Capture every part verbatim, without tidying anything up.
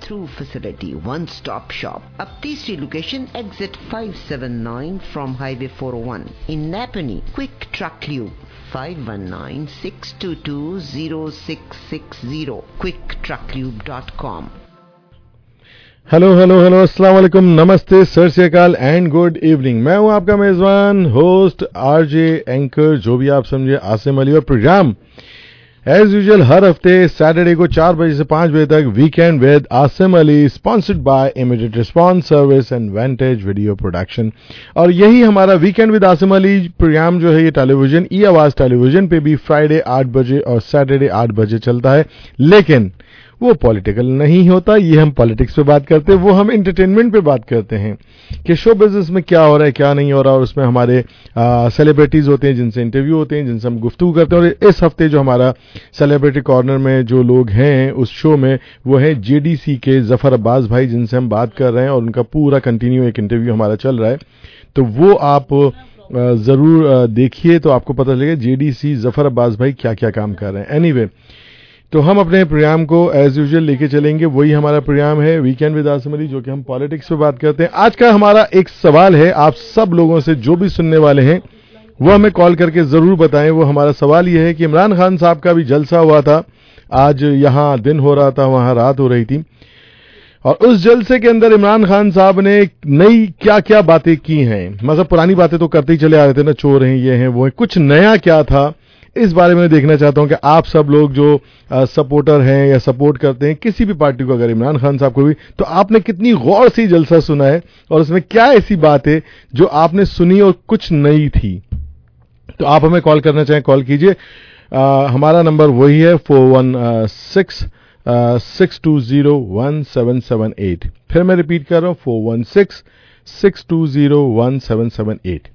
through facility, one-stop shop. अब तीसरी location exit five seventy-nine from highway four oh one in Napanee. Quick Truck Lube five one nine, six two two, zero six six zero. quick truck lube dot com. Hello hello hello अस्सलाम वालेकुम, नमस्ते, सत श्री अकाल and good evening. मैं हूं आपका मेजबान, host, RJ, anchor, जो भी आप समझे, आसिम अली। और प्रोग्राम एज यूजुअल हर हफ्ते सैटरडे को चार बजे से पांच बजे तक weekend with Asim Ali, sponsored by Immediate Response Service and Vantage Video Production. और यही हमारा weekend with Asim Ali program जो है ये टेलीविजन, ई आवाज टेलीविजन पे भी फ्राइडे आठ बजे और सैटरडे आठ बजे चलता है। लेकिन वो पॉलिटिकल नहीं होता, ये हम पॉलिटिक्स पे बात करते हैं, वो हम एंटरटेनमेंट पे बात करते हैं कि शो बिजनेस में क्या हो रहा है, क्या नहीं हो रहा। और उसमें हमारे सेलिब्रिटीज होते हैं जिनसे इंटरव्यू होते हैं, जिनसे हम गुफ्तगू करते हैं। और इस हफ्ते जो हमारा सेलिब्रिटी कॉर्नर में जो लोग हैं उस शो में, वो है जेडीसी के जफर अब्बास भाई, जिनसे हम बात कर रहे हैं और उनका पूरा कंटिन्यू एक इंटरव्यू हमारा चल रहा है। तो वो आप जरूर देखिए तो आपको पता चलेगा जेडीसी जफर अब्बास भाई क्या क्या काम कर रहे हैं। एनीवे anyway, तो हम अपने प्रोग्राम को एज यूजुअल लेके चलेंगे। वही हमारा प्रोग्राम है वीकेंड विद आसिम अली, जो कि हम पॉलिटिक्स पे बात करते हैं। आज का हमारा एक सवाल है आप सब लोगों से, जो भी सुनने वाले हैं वो हमें कॉल करके जरूर बताएं। वो हमारा सवाल ये है कि इमरान खान साहब का भी जलसा हुआ था, आज यहाँ दिन हो रहा था, वहां रात हो रही थी। और उस जलसे के अंदर इमरान खान साहब ने नई क्या क्या बातें की हैं। मतलब पुरानी बातें तो करते ही चले आ रहे थे ना, चोर हैं, ये हैं, वो हैं, कुछ नया क्या था इस बारे में देखना चाहता हूं कि आप सब लोग जो आ, सपोर्टर हैं या सपोर्ट करते हैं किसी भी पार्टी को, अगर इमरान खान साहब को भी, तो आपने कितनी गौर से जलसा सुना है और उसमें क्या ऐसी बात है जो आपने सुनी और कुछ नई थी। तो आप हमें कॉल करना चाहें, कॉल कीजिए। हमारा नंबर वही है four one six six two zero one seven seven eight. फिर मैं रिपीट कर रहा हूं, four one six six two zero one seven seven eight.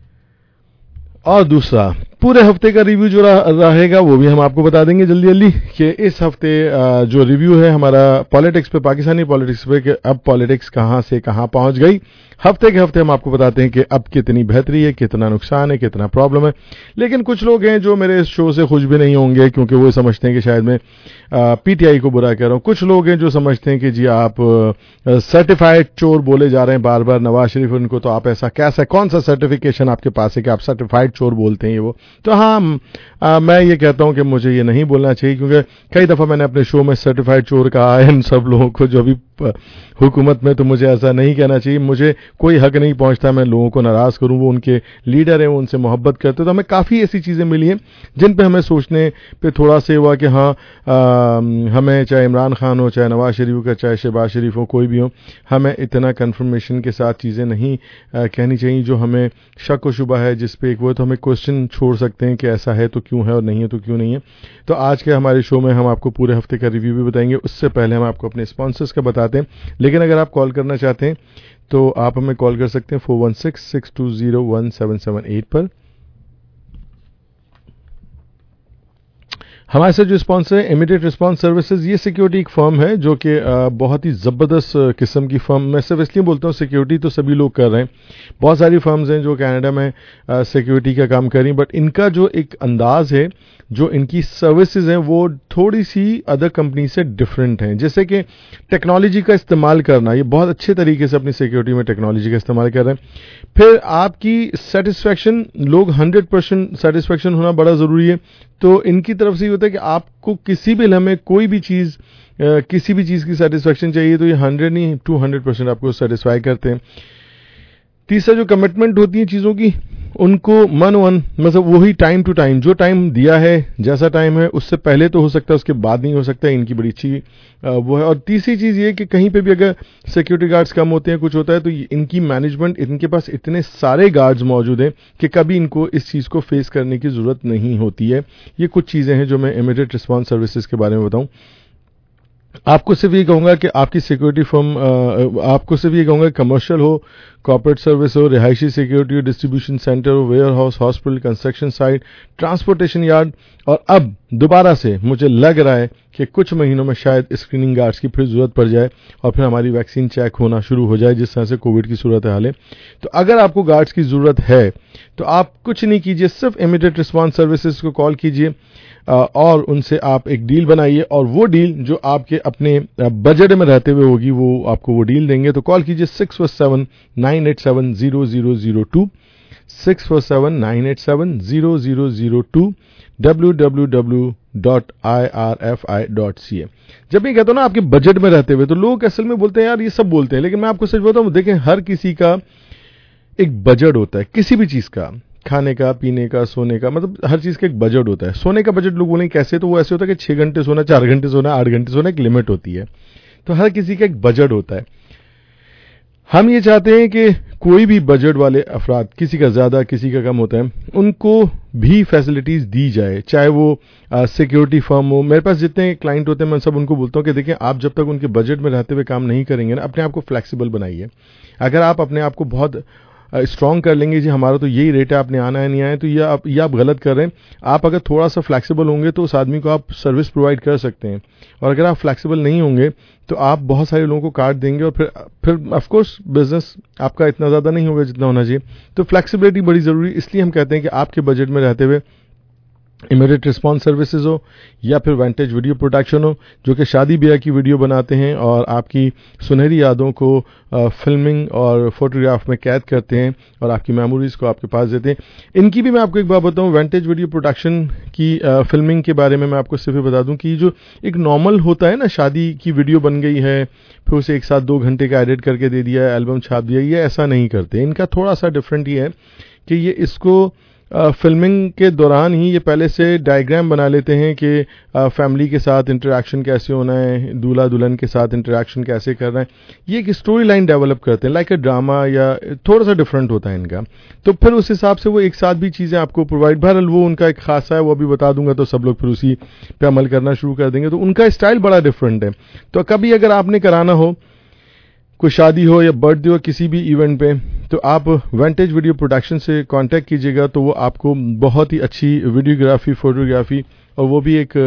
और दूसरा, पूरे हफ्ते का रिव्यू जो रहेगा वो भी हम आपको बता देंगे जल्दी जल्दी कि इस हफ्ते जो रिव्यू है हमारा पॉलिटिक्स पे, पाकिस्तानी पॉलिटिक्स पे, कि अब पॉलिटिक्स कहां से कहां पहुंच गई। हफ्ते के हफ्ते हम आपको बताते हैं कि अब कितनी बेहतरी है, कितना नुकसान है, कितना प्रॉब्लम है। लेकिन कुछ लोग हैं जो मेरे इस शो से खुश भी नहीं होंगे, क्योंकि वो समझते हैं कि शायद मैं पीटीआई को बुरा कह रहा हूं। कुछ लोग हैं जो समझते हैं कि जी आप सर्टिफाइड चोर बोले जा रहे हैं बार बार, नवाज शरीफ उनको, तो आप ऐसा कैसा, कौन सा सर्टिफिकेशन आपके पास है कि आप सर्टिफाइड चोर बोलते हैं ये वो। तो हाँ, आ, मैं ये कहता हूं कि मुझे ये नहीं बोलना चाहिए, क्योंकि कई दफा मैंने अपने शो में सर्टिफाइड चोर कहा है इन सब लोगों को जो अभी हुकूमत में, तो मुझे ऐसा नहीं कहना चाहिए। मुझे कोई हक नहीं पहुंचता मैं लोगों को नाराज करूं, वो उनके लीडर हैं, वो उनसे मोहब्बत करते। तो हमें काफ़ी ऐसी चीज़ें मिली हैं जिन पे हमें सोचने पे थोड़ा से हुआ कि हाँ, आ, हमें चाहे इमरान खान हो, चाहे नवाज शरीफ का, चाहे शहबाज शरीफ हो, कोई भी हो, हमें इतना कन्फर्मेशन के साथ चीज़ें नहीं आ, कहनी चाहिए जो हमें शक व शुबा है, जिस पे एक वो, तो हमें क्वेश्चन छोड़ सकते हैं कि ऐसा है तो क्यों है और नहीं है तो क्यों नहीं है। तो आज के हमारे शो में हम आपको पूरे हफ्ते का रिव्यू भी बताएंगे। उससे पहले हम आपको अपने स्पॉन्सर्स का बताते हैं। लेकिन अगर आप कॉल करना चाहते हैं तो आप हमें कॉल कर सकते हैं four one six six two zero one seven seven eight पर। हमारे साथ जो स्पॉन्सर है इमीडिएट रिस्पांस सर्विसेज, ये सिक्योरिटी एक फर्म है जो कि बहुत ही ज़बरदस्त किस्म की फर्म, मैं सिर्फ इसलिए बोलता हूँ सिक्योरिटी तो सभी लोग कर रहे हैं, बहुत सारी फर्म्स हैं जो कनाडा में सिक्योरिटी का काम कर रही हैं, बट इनका जो एक अंदाज है, जो इनकी सर्विसेज हैं, वो थोड़ी सी अदर कंपनी से डिफरेंट हैं। जैसे कि टेक्नोलॉजी का इस्तेमाल करना, ये बहुत अच्छे तरीके से अपनी सिक्योरिटी में टेक्नोलॉजी का इस्तेमाल कर रहे हैं। फिर आपकी सेटिस्फैक्शन, लोग हंड्रेड परसेंट सेटिस्फैक्शन होना बड़ा ज़रूरी है। तो इनकी तरफ से ये होता है कि आपको किसी भी लम्हे कोई भी चीज़, किसी भी चीज़ की सेटिस्फैक्शन चाहिए तो ये हंड्रेड नहीं टू हंड्रेड परसेंट आपको सेटिस्फाई करते हैं। तीसरा, जो कमिटमेंट होती है चीज़ों की, उनको मन वन, मतलब वही टाइम टू टाइम, जो टाइम दिया है, जैसा टाइम है, उससे पहले तो हो सकता है, उसके बाद नहीं हो सकता, इनकी बड़ी अच्छी वो है। और तीसरी चीज़ ये कि कहीं पे भी अगर सिक्योरिटी गार्ड्स कम होते हैं, कुछ होता है, तो इनकी मैनेजमेंट, इनके पास इतने सारे गार्ड्स मौजूद हैं कि कभी इनको इस चीज़ को फेस करने की ज़रूरत नहीं होती है। ये कुछ चीज़ें हैं जो मैं इमीडिएट रिस्पांस सर्विसेज के बारे में बताऊँ। आपको सिर्फ ये कहूँगा कि आपकी सिक्योरिटी फर्म, आपको सिर्फ ये कहूँगा कमर्शियल हो, कॉर्पोरेट सर्विस हो, रिहायशी सिक्योरिटी हो, डिस्ट्रीब्यूशन सेंटर हो, warehouse, hospital, construction site, transportation yard, और अब दोबारा से मुझे लग रहा है کہ کچھ مہینوں میں شاید اسکریننگ گارڈز کی پھر ضرورت پڑ جائے اور پھر ہماری ویکسین چیک ہونا شروع ہو جائے جس طرح سے کووڈ کی صورت حال ہے. تو اگر آپ کو گارڈز کی ضرورت ہے تو آپ کچھ نہیں کیجیے, صرف امیڈیٹ رسپانس سروسز کو کال کیجیے اور ان سے آپ ایک ڈیل بنائیے, اور وہ ڈیل جو آپ کے اپنے بجٹ میں رہتے ہوئے ہوگی وہ آپ کو وہ ڈیل دیں گے. تو کال کیجیے six four seven nine eight seven zero zero zero two six four seven nine eight seven zero zero zero two W W W dot I R F I dot C A. جب میں کہتا ہوں نا آپ کے budget میں رہتے ہوئے, تو لوگ اصل میں بولتے ہیں یار یہ سب بولتے ہیں, لیکن میں آپ کو سچ بولتا ہوں, دیکھیں ہر کسی کا ایک بجٹ ہوتا ہے کسی بھی چیز کا, کھانے کا, پینے کا, سونے کا, مطلب ہر چیز کا ایک بجٹ ہوتا ہے. سونے کا بجٹ لوگ بولیں کیسے, تو وہ ایسے ہوتا ہے کہ چھ گھنٹے سونا, چار گھنٹے سونا, آٹھ گھنٹے سونا, ایک لمٹ ہوتی ہے. تو ہر کسی کا ایک بجٹ ہوتا ہے. ہم یہ چاہتے ہیں کہ کوئی بھی بجٹ والے افراد, کسی کا زیادہ کسی کا کم ہوتا ہے, ان کو بھی فیسلٹیز دی جائے, چاہے وہ سیکیورٹی فرم ہو. میرے پاس جتنے کلائنٹ ہوتے ہیں میں سب ان کو بولتا ہوں کہ دیکھیں آپ جب تک ان کے بجٹ میں رہتے ہوئے کام نہیں کریں گے نا, اپنے آپ کو فلیکسیبل بنائیے. اگر آپ اپنے آپ کو بہت اسٹرانگ کر لیں گے جی ہمارا تو یہی ریٹ ہے, آپ نے آنا ہے نہیں آئے, تو یہ آپ یہ آپ غلط کر رہے ہیں. آپ اگر تھوڑا سا فلیکسیبل ہوں گے تو اس آدمی کو آپ سروس پرووائڈ کر سکتے ہیں, اور اگر آپ فلیکسیبل نہیں ہوں گے تو آپ بہت سارے لوگوں کو کاٹ دیں گے, اور پھر پھر آف کورس بزنس آپ کا اتنا زیادہ نہیں ہوگا جتنا ہونا چاہیے. تو فلیکسیبلٹی بڑی ضروری, اس لیے ہم کہتے ہیں کہ آپ کے بجٹ میں رہتے ہوئے امیڈیٹ رسپانس سروسز ہو یا پھر وینٹیج ویڈیو پروڈکشن ہو, جو کہ شادی بیاہ کی ویڈیو بناتے ہیں اور آپ کی سنہری یادوں کو فلمنگ اور فوٹوگراف میں قید کرتے ہیں اور آپ کی میموریز کو آپ کے پاس دیتے ہیں. ان کی بھی میں آپ کو ایک بات بتاؤں, وینٹیج ویڈیو پروڈکشن کی فلمنگ کے بارے میں میں آپ کو صرف بتا دوں کہ جو ایک نارمل ہوتا ہے نا, شادی کی ویڈیو بن گئی ہے پھر اسے ایک ساتھ دو گھنٹے کا ایڈٹ کر کے دے دیا, البم چھاپ دیا, یہ ایسا نہیں کرتے. ان کا تھوڑا سا ڈفرینٹ یہ ہے کہ یہ اس کو فلمنگ کے دوران ہی یہ پہلے سے ڈائیگرام بنا لیتے ہیں کہ فیملی کے ساتھ انٹریکشن کیسے ہونا ہے, دولہا دلہن کے ساتھ انٹریکشن کیسے کرنا ہے. یہ ایک اسٹوری لائن ڈیولپ کرتے ہیں لائک اے ڈرامہ, یا تھوڑا سا ڈفرینٹ ہوتا ہے ان کا. تو پھر اس حساب سے وہ ایک ساتھ بھی چیزیں آپ کو پرووائڈ, بہرحال وہ ان کا ایک خاصہ ہے, وہ بھی بتا دوں گا تو سب لوگ پھر اسی پہ عمل کرنا شروع کر دیں گے. تو ان کا اسٹائل بڑا ڈفرینٹ ہے. تو کبھی اگر آپ نے کرانا ہو, کوئی شادی ہو یا برتھ ڈے ہو کسی بھی ایونٹ پہ, تو آپ وینٹیج ویڈیو پروڈکشن سے کانٹیکٹ کیجیے گا, تو وہ آپ کو بہت ہی اچھی ویڈیوگرافی, فوٹوگرافی, اور وہ بھی ایک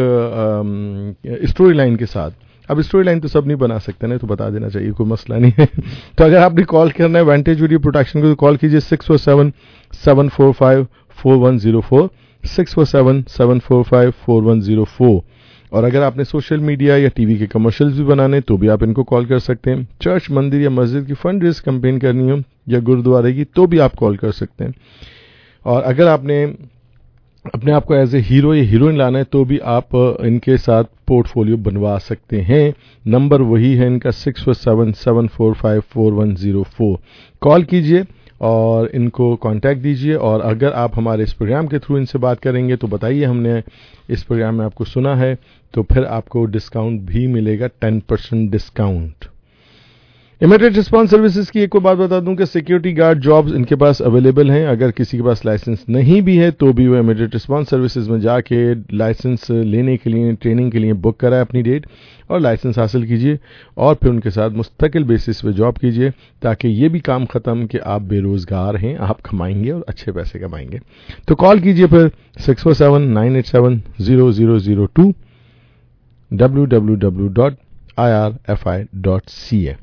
اسٹوری لائن کے ساتھ. اب اسٹوری لائن تو سب نہیں بنا سکتے نا, تو بتا دینا چاہیے, کوئی مسئلہ نہیں ہے. تو اگر آپ نے کال کرنا ہے وینٹیج ویڈیو پروڈکشن کو, تو کال کیجیے six four seven seven four five four one zero four six four seven seven four five four one zero four. اور اگر آپ نے سوشل میڈیا یا ٹی وی کے کمرشلز بھی بنانے تو بھی آپ ان کو کال کر سکتے ہیں. چرچ, مندر یا مسجد کی فنڈ ریز کمپین کرنی ہو یا گرودوارے کی تو بھی آپ کال کر سکتے ہیں. اور اگر آپ نے اپنے آپ کو ایز اے ہیرو یا ہیروئن لانا ہے تو بھی آپ ان کے ساتھ پورٹ فولیو بنوا سکتے ہیں. نمبر وہی ہے ان کا six four seven seven four five four one zero four. Call کیجیے اور ان کو کانٹیکٹ دیجیے. اور اگر آپ ہمارے اس پروگرام کے تھرو ان سے بات کریں گے تو بتائیے ہم نے اس پروگرام میں آپ کو سنا ہے, تو پھر آپ کو ڈسکاؤنٹ بھی ملے گا, ten percent discount. Immediate Response Services کی ایک اور بات بتا دوں کہ سیکیورٹی گارڈ جابز ان کے پاس اویلیبل ہیں. اگر کسی کے پاس لائسنس نہیں بھی ہے تو بھی وہ امیڈیٹ رسپانس سروسز میں جا کے لائسنس لینے کے لیے, ٹریننگ کے لیے بک کرائے اپنی ڈیٹ اور لائسنس حاصل کیجیے, اور پھر ان کے ساتھ مستقل بیسس پہ جاب کیجیے, تاکہ یہ بھی کام ختم کہ آپ بے روزگار ہیں, آپ کمائیں گے اور اچھے پیسے کمائیں گے. تو کال کیجیے پھر six four seven nine eight seven zero zero zero two W W W dot I R F I dot C A.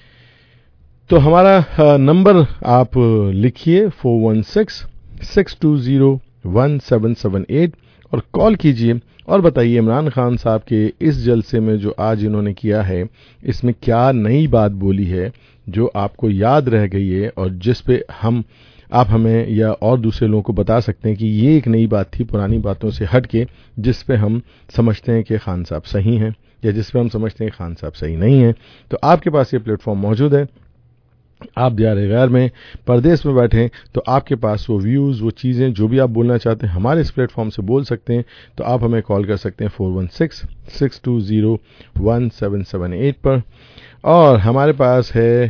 تو ہمارا نمبر آپ لکھیے four one six six two zero one seven seven eight, اور call کیجیے اور بتائیے عمران خان صاحب کے اس جلسے میں جو آج انہوں نے کیا ہے اس میں کیا نئی بات بولی ہے جو آپ کو یاد رہ گئی ہے, اور جس پہ ہم آپ ہمیں یا اور دوسرے لوگوں کو بتا سکتے ہیں کہ یہ ایک نئی بات تھی پرانی باتوں سے ہٹ کے, جس پہ ہم سمجھتے ہیں کہ خان صاحب صحیح ہیں, یا جس پہ ہم سمجھتے ہیں کہ خان صاحب صحیح نہیں ہیں. تو آپ کے پاس یہ پلیٹ فارم موجود ہے. آپ دیار غیر میں پردیس میں بیٹھیں تو آپ کے پاس وہ ویوز, وہ چیزیں جو بھی آپ بولنا چاہتے ہیں ہمارے اس پلیٹ فارم سے بول سکتے ہیں. تو آپ ہمیں کال کر سکتے ہیں four one six six two zero one seven seven eight پر. اور ہمارے پاس ہے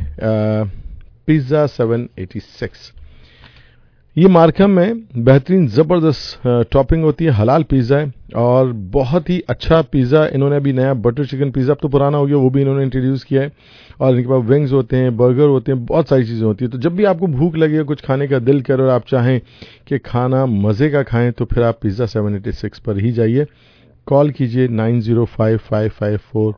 پیزا سیون ایٹی سکس. یہ مارکھم میں بہترین زبردست ٹاپنگ ہوتی ہے, حلال پیزا ہے اور بہت ہی اچھا پیزا. انہوں نے ابھی نیا بٹر چکن پیزا, اب تو پرانا ہو گیا, وہ بھی انہوں نے انٹروڈیوس کیا ہے. اور ان کے پاس ونگز ہوتے ہیں, برگر ہوتے ہیں, بہت ساری چیزیں ہوتی ہیں. تو جب بھی آپ کو بھوک لگے, کچھ کھانے کا دل کرے اور آپ چاہیں کہ کھانا مزے کا کھائیں, تو پھر آپ پیزا سیون ایٹی سکس پر ہی جائیے. कॉल कीजिए nine zero five five five four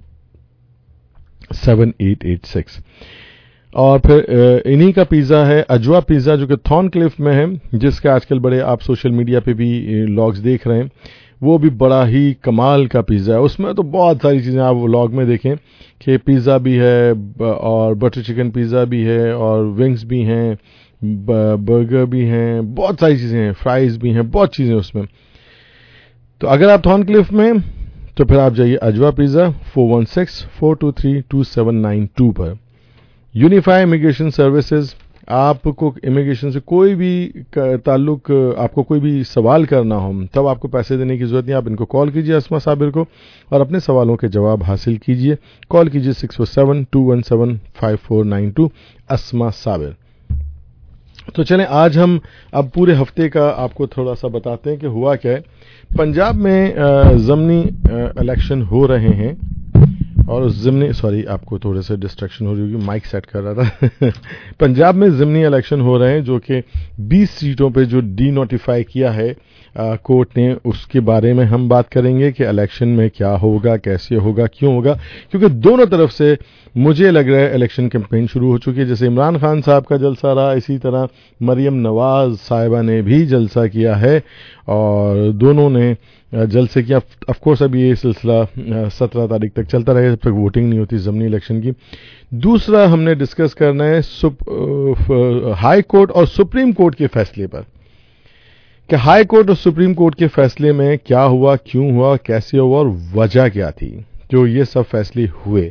seven eight eight six. और फिर इन्हीं का पिज़्ज़ा है अजवा पिज़्ज़ा, जो कि थॉर्नक्लिफ में है, जिसका आजकल बड़े आप सोशल मीडिया पे भी व्लॉग्स देख रहे हैं। वो भी बड़ा ही कमाल का पिज़्ज़ा है। उसमें तो बहुत सारी चीज़ें आप व्लॉग में देखें कि पिज़्ज़ा भी है और बटर चिकन पिज़्ज़ा भी है और विंग्स भी हैं, बर्गर भी हैं, बहुत सारी चीज़ें हैं, फ्राइज़ भी हैं, बहुत चीज़ें उसमें। तो अगर आप थॉर्नक्लिफ में तो फिर आप जाइए Ajwa pizza four one six four two three two seven nine two पर। यूनिफाई इमिग्रेशन सर्विसेज, आपको इमिग्रेशन से कोई भी ताल्लुक, आपको कोई भी सवाल करना हो तब आपको पैसे देने की ज़रूरत नहीं। आप इनको कॉल कीजिए अस्मा साबिर को और अपने सवालों के जवाब हासिल कीजिए। कॉल कीजिए six four seven two one seven five four nine two Asma Sabir. तो चलें आज हम अब पूरे हफ्ते का आपको थोड़ा सा बताते हैं कि हुआ क्या है। पंजाब में ज़मनी इलेक्शन हो रहे हैं और उस ज़िमनी सॉरी आपको थोड़े से डिस्ट्रैक्शन हो रही होगी, माइक सेट कर रहा था पंजाब में ज़िमनी इलेक्शन हो रहे हैं जो कि बीस सीटों पे जो डी नोटिफाई किया है आ, कोर्ट ने, उसके बारे में हम बात करेंगे कि इलेक्शन में क्या होगा, कैसे होगा, क्यों होगा। क्योंकि दोनों तरफ से मुझे लग रहा है इलेक्शन कैंपेन शुरू हो चुकी है। जैसे इमरान खान साहब का जलसा रहा, इसी तरह मरियम नवाज साहिबा ने भी जलसा किया है और दोनों ने जलसे किया। ऑफ कोर्स अब ये सिलसिला सत्रह तारीख तक चलता रहेगा जब तक वोटिंग नहीं होती ज़मनी इलेक्शन की। दूसरा हमने डिस्कस करना है हाई कोर्ट और सुप्रीम कोर्ट के फैसले पर कि हाई कोर्ट और सुप्रीम कोर्ट के फैसले में क्या हुआ, क्यों हुआ, कैसे हुआ और वजह क्या थी जो ये सब फैसले हुए,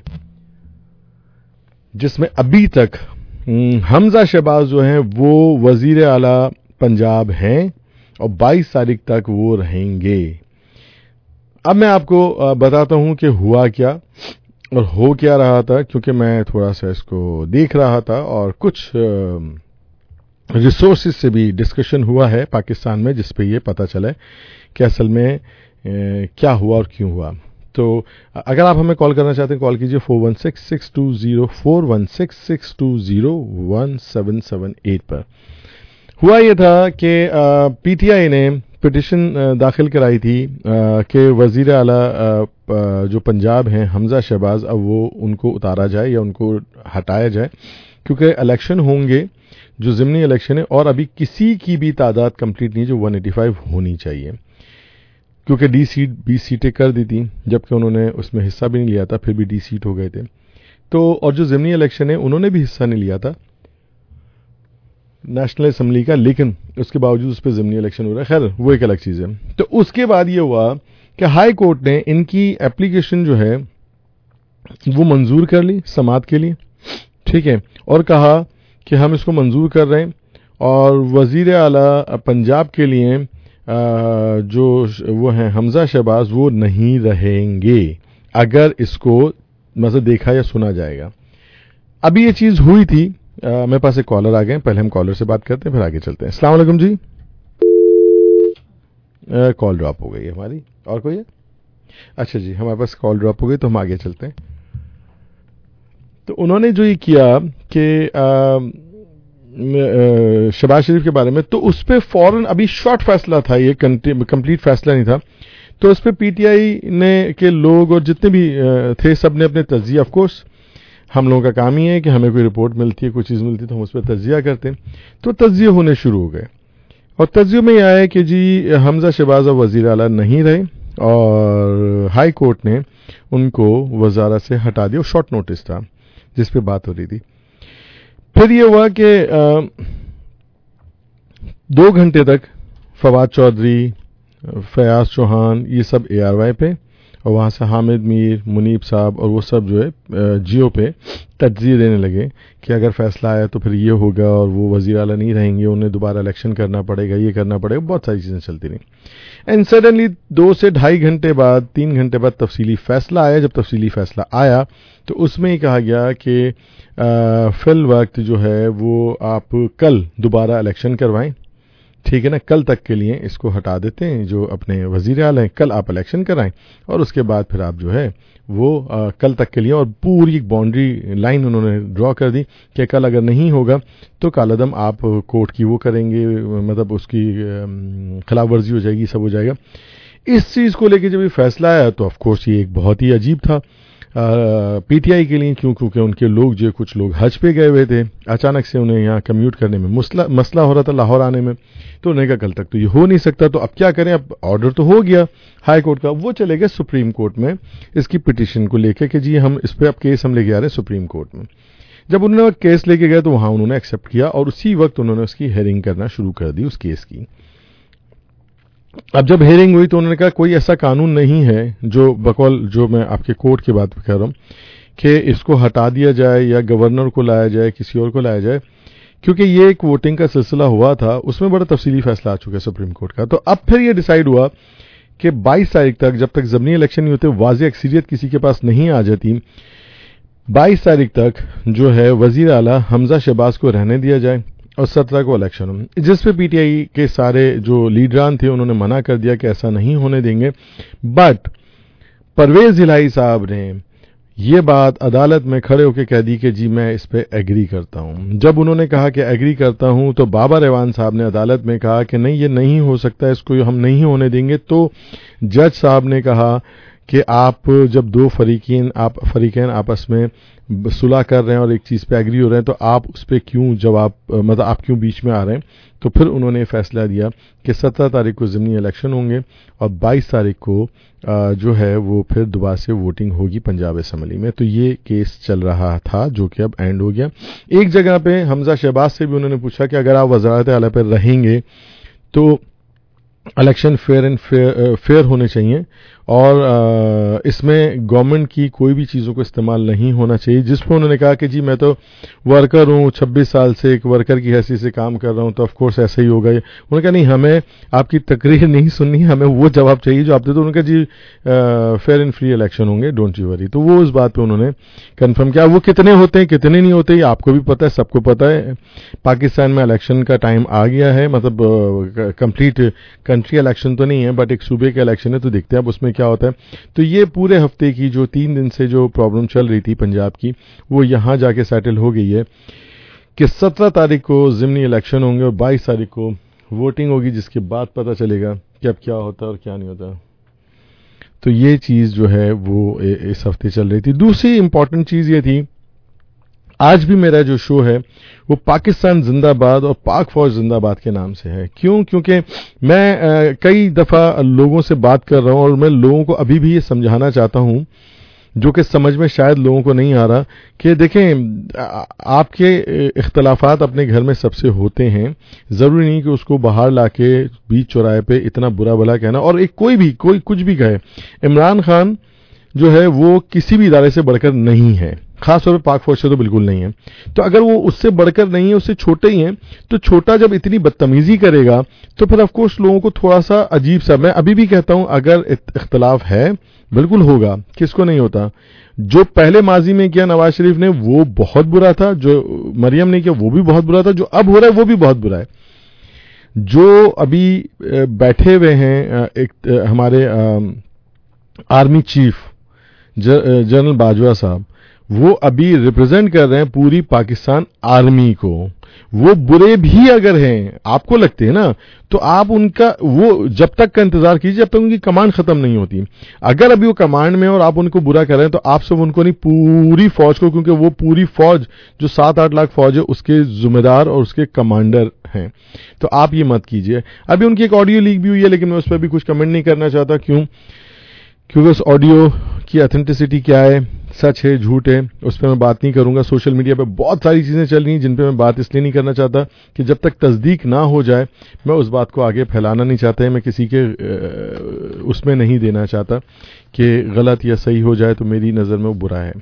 जिसमें अभी तक हमजा शहबाज जो हैं वो वजीर आला पंजाब हैं और बाईस तारीख तक वो रहेंगे। अब मैं आपको बताता हूं कि हुआ क्या और हो क्या रहा था, क्योंकि मैं थोड़ा सा इसको देख रहा था और कुछ रिसोर्सेज से भी डिस्कशन हुआ है पाकिस्तान में, जिस पे ये पता चला है कि असल में ए, क्या हुआ और क्यों हुआ। तो अगर आप हमें कॉल करना चाहते हैं कॉल कीजिए four one six six two zero four one six six two zero one seven seven eight पर। हुआ ये था कि पीटीआई ने पिटिशन दाखिल कराई थी कि वजीर आला जो पंजाब हैं हमजा शहबाज, अब वो उनको उतारा जाए या उनको हटाया जाए, क्योंकि इलेक्शन होंगे जो ज़िमनी इलेक्शन है और अभी किसी की भी तादाद कंप्लीट नहीं जो एक सौ पचासी होनी चाहिए, क्योंकि डी सीट बीस सीटें कर दी थी जबकि उन्होंने उसमें हिस्सा भी नहीं लिया था, फिर भी डी सीट हो गए थे। तो और जो ज़िमनी इलेक्शन है उन्होंने भी हिस्सा नहीं लिया था नेशनल असम्बली का, लेकिन उसके बावजूद उस पर ज़िमनी इलेक्शन हो रहा है। खैर वो एक अलग चीज़ है। तो उसके बाद ये हुआ कि हाई कोर्ट ने इनकी एप्लीकेशन जो है वो मंजूर कर ली समाअत के लिए, ठीक है, और कहा कि हम इसको मंजूर कर रहे हैं और वजीर आला पंजाब के लिए जो वो हैं हमजा शहबाज वो नहीं रहेंगे अगर इसको मतलब देखा या सुना जाएगा। अभी ये चीज़ हुई थी। आ, मेरे पास एक कॉलर आ गए, पहले हम कॉलर से बात करते हैं फिर आगे चलते हैं। अस्सलाम वालेकुम जी। कॉल ड्रॉप हो गई है हमारी। और कोई है? अच्छा जी, हमारे पास कॉल ड्रॉप हो गई तो हम आगे चलते हैं। तो उन्होंने जो ये किया कि शहबाज शरीफ के बारे में, तो उस पर फौरन अभी शॉर्ट फैसला था, ये कंप्लीट फैसला नहीं था, तो उस पर पीटीआई ने के लोग और जितने भी थे सब ने अपने तज्जिया, ऑफ कोर्स हम लोगों का काम ही है कि हमें कोई रिपोर्ट मिलती है, कोई चीज़ मिलती है तो हम उस पर तज्जिया करते हैं। तो तज्जिए होने शुरू हो गए और तज्जियों में यह आया कि जी हमजा शहबाज और वज़ीर आला नहीं रहे और हाई कोर्ट ने उनको वज़ारत से हटा दिया। शॉर्ट नोटिस था जिस पे बात हो रही थी। फिर ये हुआ कि दो घंटे तक फवाद चौधरी, फयाज चौहान, ये सब ए आर वाई पे और वहाँ से हामिद मीर, मुनीब साहब और वो सब जो है जियो पे तज्जिए देने लगे कि अगर फैसला आया तो फिर ये होगा और वो वज़ीर आला नहीं रहेंगे, उन्हें दोबारा इलेक्शन करना पड़ेगा, ये करना पड़ेगा, बहुत सारी चीज़ें चलती रहीं। एंड सडनली दो से ढाई घंटे बाद, तीन घंटे बाद तफसीली फैसला आया। जब तफसीली फैसला आया तो उसमें ही कहा गया कि फिल वक्त जो है वो आप कल दोबारा इलेक्शन करवाएं, ठीक है ना, कल तक के लिए इसको हटा देते हैं जो अपने वज़ीर आला हैं, कल आप इलेक्शन कराएं और उसके बाद फिर आप जो है वो आ, कल तक के लिए, और पूरी बाउंड्री लाइन उन्होंने ड्रॉ कर दी कि कल अगर नहीं होगा तो कालदम आप कोर्ट की वो करेंगे, मतलब उसकी खिलाफ वर्जी हो जाएगी, सब हो जाएगा। اس چیز کو لے کے جب یہ فیصلہ آیا تو آف کورس یہ ایک بہت ہی عجیب تھا پی ٹی آئی کے لیے، کیوں کیونکہ ان کے لوگ جو کچھ لوگ حج پہ گئے ہوئے تھے، اچانک سے انہیں یہاں کمیوٹ کرنے میں مسئلہ ہو رہا تھا لاہور آنے میں، تو انہوں نے کہا کل تک تو یہ ہو نہیں سکتا، تو اب کیا کریں، اب آرڈر تو ہو گیا ہائی کورٹ کا، وہ چلے گئے سپریم کورٹ میں اس کی پٹیشن کو لے کے کہ جی ہم اس پہ اب کیس ہم لے کے آ رہے ہیں سپریم کورٹ میں۔ جب انہوں نے کیس لے کے گئے تو وہاں انہوں نے ایکسیپٹ کیا اور اسی وقت انہوں نے اس کی ہیئرنگ کرنا شروع کر دی اس کیس کی۔ اب جب ہیئرنگ ہوئی تو انہوں نے کہا کوئی ایسا قانون نہیں ہے جو بقول جو میں آپ کے کورٹ کی بات کر رہا ہوں کہ اس کو ہٹا دیا جائے یا گورنر کو لایا جائے، کسی اور کو لایا جائے، کیونکہ یہ ایک ووٹنگ کا سلسلہ ہوا تھا، اس میں بڑا تفصیلی فیصلہ آ چکا ہے سپریم کورٹ کا۔ تو اب پھر یہ ڈیسائیڈ ہوا کہ بائیس تاریخ تک، جب تک ضمنی الیکشن نہیں ہوتے، واضح اکثریت کسی کے پاس نہیں آ جاتی، بائیس تاریخ تک جو ہے وزیر اعلیٰ حمزہ شہباز کو رہنے دیا جائے اور سترہ کو الیکشن ہو، جس پہ پی ٹی آئی کے سارے جو لیڈران تھے انہوں نے منع کر دیا کہ ایسا نہیں ہونے دیں گے، بٹ پرویز الہی صاحب نے یہ بات عدالت میں کھڑے ہو کے کہہ دی کہ جی میں اس پہ ایگری کرتا ہوں۔ جب انہوں نے کہا کہ ایگری کرتا ہوں تو بابا ریوان صاحب نے عدالت میں کہا کہ نہیں یہ نہیں ہو سکتا، اس کو ہم نہیں ہونے دیں گے، تو جج صاحب نے کہا کہ آپ جب دو فریقین آپ فریقین آپس میں صلح کر رہے ہیں اور ایک چیز پہ ایگری ہو رہے ہیں تو آپ اس پہ کیوں جواب مطلب آپ کیوں بیچ میں آ رہے ہیں؟ تو پھر انہوں نے فیصلہ دیا کہ سترہ تاریخ کو ضمنی الیکشن ہوں گے اور بائیس تاریخ کو جو ہے وہ پھر دوبارہ سے ووٹنگ ہوگی پنجاب اسمبلی میں۔ تو یہ کیس چل رہا تھا جو کہ اب اینڈ ہو گیا۔ ایک جگہ پہ حمزہ شہباز سے بھی انہوں نے پوچھا کہ اگر آپ وزارت اعلیٰ پہ رہیں گے تو الیکشن فیئر اینڈ فیئر ہونے چاہیے اور اس میں گورنمنٹ کی کوئی بھی چیزوں کو استعمال نہیں ہونا چاہیے، جس پہ انہوں نے کہا کہ جی میں تو ورکر ہوں، چھبیس سال سے ایک ورکر کی حیثیت سے کام کر رہا ہوں، تو آف کورس ایسا ہی ہوگا۔ انہوں نے کہا نہیں ہمیں آپ کی تقریر نہیں سننی، ہمیں وہ جواب چاہیے جو آپ دے۔ تو انہوں نے کہا جی فیئر اینڈ فری الیکشن ہوں گے، ڈونٹ یو وری۔ تو وہ اس بات پہ انہوں نے کنفرم کیا۔ وہ کتنے ہوتے ہیں کتنے نہیں ہوتے یہ آپ کو بھی پتہ ہے، سب کو پتہ ہے۔ پاکستان میں الیکشن کا ٹائم آ گیا ہے، مطلب کمپلیٹ کنٹری الیکشن تو نہیں ہے بٹ ایک صوبے کا الیکشن ہے، تو دیکھتے ہیں اب اس میں کیا ہوتا ہے۔ تو یہ پورے ہفتے کی جو تین دن سے جو پرابلم چل رہی تھی پنجاب کی، وہ یہاں جا کے سیٹل ہو گئی ہے کہ سترہ تاریخ کو ضمنی الیکشن ہوں گے اور بائیس تاریخ کو ووٹنگ ہوگی، جس کے بعد پتہ چلے گا کہ اب کیا ہوتا ہے اور کیا نہیں ہوتا۔ تو یہ چیز جو ہے وہ اس ہفتے چل رہی تھی۔ دوسری امپورٹنٹ چیز یہ تھی، آج بھی میرا جو شو ہے وہ پاکستان زندہ باد اور پاک فوج زندہ باد کے نام سے ہے۔ کیوں؟ کیونکہ میں کئی دفعہ لوگوں سے بات کر رہا ہوں اور میں لوگوں کو ابھی بھی یہ سمجھانا چاہتا ہوں جو کہ سمجھ میں شاید لوگوں کو نہیں آ رہا کہ دیکھیں آپ کے اختلافات اپنے گھر میں سب سے ہوتے ہیں، ضروری نہیں کہ اس کو باہر لا کے بیچ چوراہے پہ اتنا برا بھلا کہنا، اور ایک کوئی بھی کوئی کچھ بھی کہے، عمران خان جو ہے وہ کسی بھی ادارے سے بڑھ کر نہیں ہے، خاص طور پہ پاک فوج سے تو بالکل نہیں ہے۔ تو اگر وہ اس سے بڑھ کر نہیں ہے، اس سے چھوٹے ہی ہیں، تو چھوٹا جب اتنی بدتمیزی کرے گا تو پھر آف کورس لوگوں کو تھوڑا سا عجیب سا، میں ابھی بھی کہتا ہوں اگر اختلاف ہے بالکل ہوگا، کس کو نہیں ہوتا۔ جو پہلے ماضی میں کیا نواز شریف نے وہ بہت برا تھا، جو مریم نے کیا وہ بھی بہت برا تھا، جو اب ہو رہا ہے وہ بھی بہت برا ہے۔ جو ابھی بیٹھے ہوئے ہیں ایک ہمارے آرمی چیف جنرل باجوہ صاحب، وہ ابھی ریپرزینٹ کر رہے ہیں پوری پاکستان آرمی کو، وہ برے بھی اگر ہیں آپ کو لگتے ہیں نا، تو آپ ان کا وہ جب تک کا انتظار کیجیے جب تک ان کی کمانڈ ختم نہیں ہوتی۔ اگر ابھی وہ کمانڈ میں اور آپ ان کو برا کر رہے ہیں تو آپ سب ان کو نہیں، پوری فوج کو، کیونکہ وہ پوری فوج جو سات آٹھ لاکھ فوج ہے اس کے ذمہ دار اور اس کے کمانڈر ہیں، تو آپ یہ مت کیجیے۔ ابھی ان کی ایک آڈیو لیک بھی ہوئی ہے لیکن میں اس پہ بھی کچھ کمنٹ نہیں کرنا چاہتا۔ کیوں؟ کیونکہ اس آڈیو کی اتھینٹسٹی کیا ہے، سچ ہے جھوٹ ہے، اس پہ میں بات نہیں کروں گا۔ سوشل میڈیا پہ بہت ساری چیزیں چل رہی ہیں جن پہ میں بات اس لیے نہیں کرنا چاہتا کہ جب تک تصدیق نہ ہو جائے میں اس بات کو آگے پھیلانا نہیں چاہتا ہے، میں کسی کے اس میں نہیں دینا چاہتا کہ غلط یا صحیح ہو جائے تو میری نظر میں وہ برا ہے۔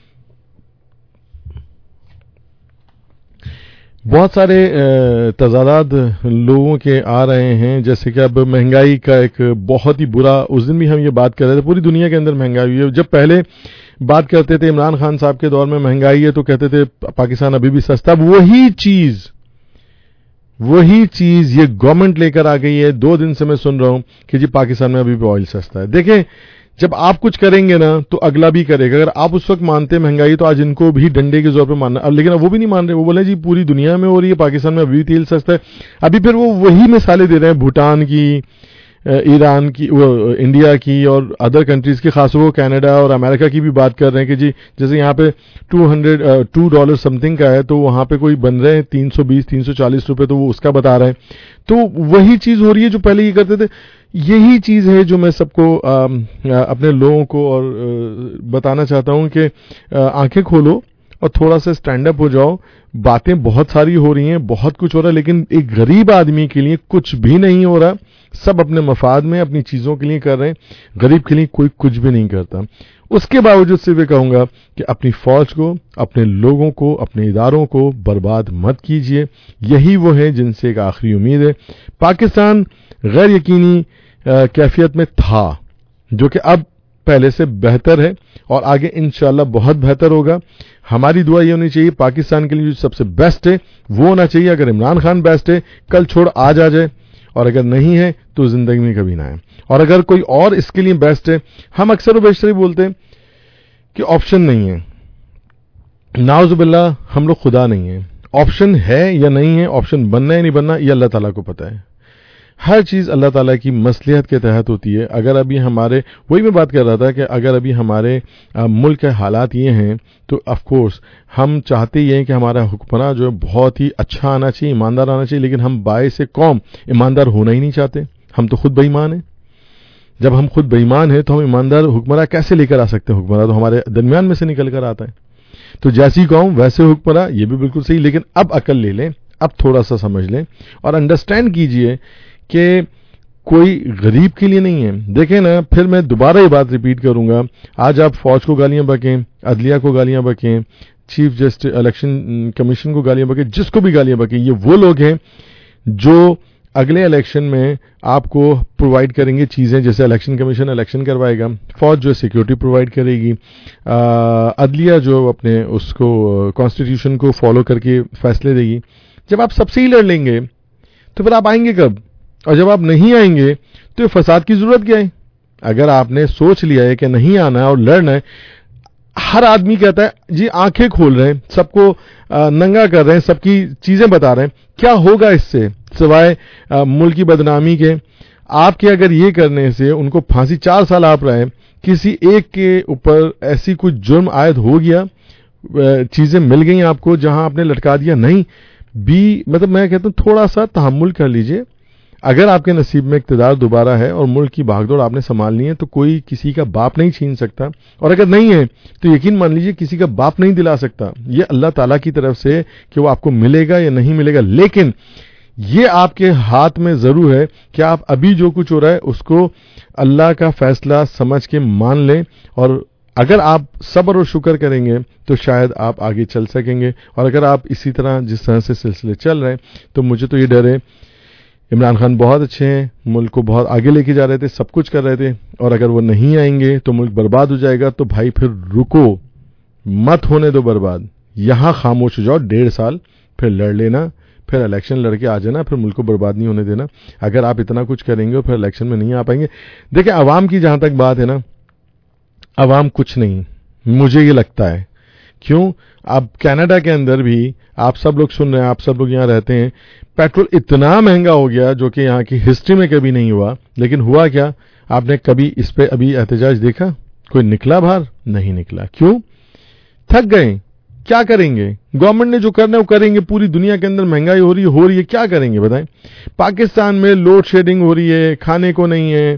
بہت سارے تضادات لوگوں کے آ رہے ہیں، جیسے کہ اب مہنگائی کا ایک بہت ہی برا، اس دن بھی ہم یہ بات کر رہے تھے، پوری دنیا کے اندر مہنگائی ہوئی ہے۔ جب پہلے بات کرتے تھے عمران خان صاحب کے دور میں مہنگائی ہے تو کہتے تھے پاکستان ابھی بھی سستا، اب وہی چیز وہی چیز یہ گورنمنٹ لے کر آ گئی ہے۔ دو دن سے میں سن رہا ہوں کہ جی پاکستان میں ابھی بھی آئل سستا ہے۔ دیکھیں جب آپ کچھ کریں گے نا تو اگلا بھی کرے گا۔ اگر آپ اس وقت مانتے مہنگائی تو آج ان کو بھی ڈنڈے کے زور پہ ماننا، لیکن وہ بھی نہیں مان رہے، وہ بولے جی پوری دنیا میں ہو رہی ہے، پاکستان میں ابھی بھی تیل سستا ہے۔ ابھی پھر وہ وہی مثالیں دے رہے ہیں بھوٹان کی، ایران کی وہ انڈیا کی اور ادر کنٹریز کی، خاص وہ کینیڈا اور امریکہ کی بھی بات کر رہے ہیں کہ جی جیسے یہاں پہ two hundred two dollar something کا ہے تو وہاں پہ کوئی بن رہے ہیں تین سو بیس تین سو چالیس روپے، تو وہ اس کا بتا رہے ہیں. تو وہی چیز ہو رہی ہے جو پہلے یہ کرتے تھے. یہی چیز ہے جو میں سب کو اپنے لوگوں کو اور بتانا چاہتا ہوں کہ آنکھیں کھولو اور تھوڑا سا اسٹینڈ اپ ہو جاؤ. باتیں بہت ساری ہو رہی ہیں، بہت کچھ ہو رہا ہے، لیکن ایک غریب آدمی کے لیے کچھ بھی نہیں ہو رہا. سب اپنے مفاد میں اپنی چیزوں کے لیے کر رہے ہیں، غریب کے لیے کوئی کچھ بھی نہیں کرتا. اس کے باوجود صرف یہ کہوں گا کہ اپنی فوج کو، اپنے لوگوں کو، اپنے اداروں کو برباد مت کیجیے. یہی وہ ہے جن سے ایک آخری امید ہے. پاکستان غیر یقینی کیفیت میں تھا، جو کہ اب پہلے سے بہتر ہے اور آگے انشاءاللہ بہت بہتر ہوگا. ہماری دعا یہ ہونی چاہیے پاکستان کے لیے جو سب سے بیسٹ ہے وہ ہونا چاہیے. اگر عمران خان بیسٹ ہے کل چھوڑ آج آ جائے، اور اگر نہیں ہے تو زندگی میں کبھی نہ آئے. اور اگر کوئی اور اس کے لیے بیسٹ ہے، ہم اکثر و بیشتر بولتے ہیں کہ آپشن نہیں ہے. نعوذ باللہ ہم لوگ خدا نہیں ہیں. آپشن ہے یا نہیں ہے، آپشن بننا ہے یا نہیں بننا، یہ اللہ تعالیٰ کو پتہ ہے. ہر چیز اللہ تعالیٰ کی مصلحت کے تحت ہوتی ہے. اگر ابھی ہمارے وہی میں بات کر رہا تھا کہ اگر ابھی ہمارے ملک کے حالات یہ ہیں تو آف کورس ہم چاہتے یہ ہیں کہ ہمارا حکمراں جو ہے بہت ہی اچھا آنا چاہیے، ایماندار آنا چاہیے، لیکن ہم باعث قوم ایماندار ہونا ہی نہیں چاہتے. ہم تو خود بے ایمان ہیں. جب ہم خود بے ایمان ہیں تو ہم ایماندار حکمراں کیسے لے کر آ سکتے ہیں؟ حکمراں تو ہمارے درمیان میں سے نکل کر آتا ہے. تو جیسی قوم ویسے حکمراں، یہ بھی بالکل صحیح. لیکن اب عقل لے لیں، اب تھوڑا سا سمجھ لیں اور انڈرسٹینڈ کیجئے کہ کوئی غریب کے لیے نہیں ہے. دیکھیں نا، پھر میں دوبارہ یہ بات ریپیٹ کروں گا. آج آپ فوج کو گالیاں بکیں، عدلیہ کو گالیاں بکیں، چیف جسٹس الیکشن کمیشن کو گالیاں بکیں، جس کو بھی گالیاں بکیں، یہ وہ لوگ ہیں جو اگلے الیکشن میں آپ کو پرووائڈ کریں گے چیزیں. جیسے الیکشن کمیشن الیکشن کروائے گا، فوج جو سیکیورٹی پرووائڈ کرے گی، عدلیہ جو اپنے اس کو کانسٹیٹیوشن کو فالو کر کے فیصلے دے گی. جب آپ سب سے ہی لڑ لیں گے تو پھر آپ آئیں گے کب؟ اور جب آپ نہیں آئیں گے تو یہ فساد کی ضرورت کیا ہے؟ اگر آپ نے سوچ لیا ہے کہ نہیں آنا ہے اور لڑنا ہے، ہر آدمی کہتا ہے جی آنکھیں کھول رہے ہیں، سب کو ننگا کر رہے ہیں، سب کی چیزیں بتا رہے ہیں. کیا ہوگا اس سے سوائے ملک کی بدنامی کے؟ آپ کے اگر یہ کرنے سے ان کو پھانسی چار سال آپ رہے، کسی ایک کے اوپر ایسی کوئی جرم عائد ہو گیا، چیزیں مل گئیں آپ کو جہاں آپ نے لٹکا دیا، نہیں بھی مطلب میں کہتا ہوں تھوڑا سا تحمل کر لیجئے. اگر آپ کے نصیب میں اقتدار دوبارہ ہے اور ملک کی بھاگ دوڑ آپ نے سنبھالنی ہے تو کوئی کسی کا باپ نہیں چھین سکتا. اور اگر نہیں ہے تو یقین مان لیجئے کسی کا باپ نہیں دلا سکتا. یہ اللہ تعالیٰ کی طرف سے کہ وہ آپ کو ملے گا یا نہیں ملے گا. لیکن یہ آپ کے ہاتھ میں ضرور ہے کہ آپ ابھی جو کچھ ہو رہا ہے اس کو اللہ کا فیصلہ سمجھ کے مان لیں. اور اگر آپ صبر اور شکر کریں گے تو شاید آپ آگے چل سکیں گے. اور اگر آپ اسی طرح جس طرح سے سلسلے چل رہے ہیں تو مجھے تو یہ ڈر ہے. عمران خان بہت اچھے ہیں، ملک کو بہت آگے لے کے جا رہے تھے، سب کچھ کر رہے تھے، اور اگر وہ نہیں آئیں گے تو ملک برباد ہو جائے گا. تو بھائی پھر رکو، مت ہونے دو برباد. یہاں خاموش ہو جاؤ ڈیڑھ سال، پھر لڑ لینا، پھر الیکشن لڑ کے آ جانا، پھر ملک کو برباد نہیں ہونے دینا. اگر آپ اتنا کچھ کریں گے اور پھر الیکشن میں نہیں آ پائیں گے. دیکھیں عوام کی جہاں تک بات ہے نا، عوام کچھ نہیں، مجھے یہ لگتا ہے. کیوں؟ اب کینیڈا کے اندر بھی آپ سب لوگ سن رہے ہیں، آپ سب لوگ یہاں رہتے ہیں، پیٹرول اتنا مہنگا ہو گیا جو کہ یہاں کی ہسٹری میں کبھی نہیں ہوا. لیکن ہوا کیا؟ آپ نے کبھی اس پہ ابھی احتجاج دیکھا؟ کوئی نکلا باہر؟ نہیں نکلا. کیوں؟ تھک گئے. کیا کریں گے؟ گورنمنٹ نے جو کرنا ہے وہ کریں گے. پوری دنیا کے اندر مہنگائی ہو رہی ہے ہو رہی ہے کیا کریں گے بتائیں؟ پاکستان میں لوڈ شیڈنگ ہو رہی ہے، کھانے کو نہیں ہے،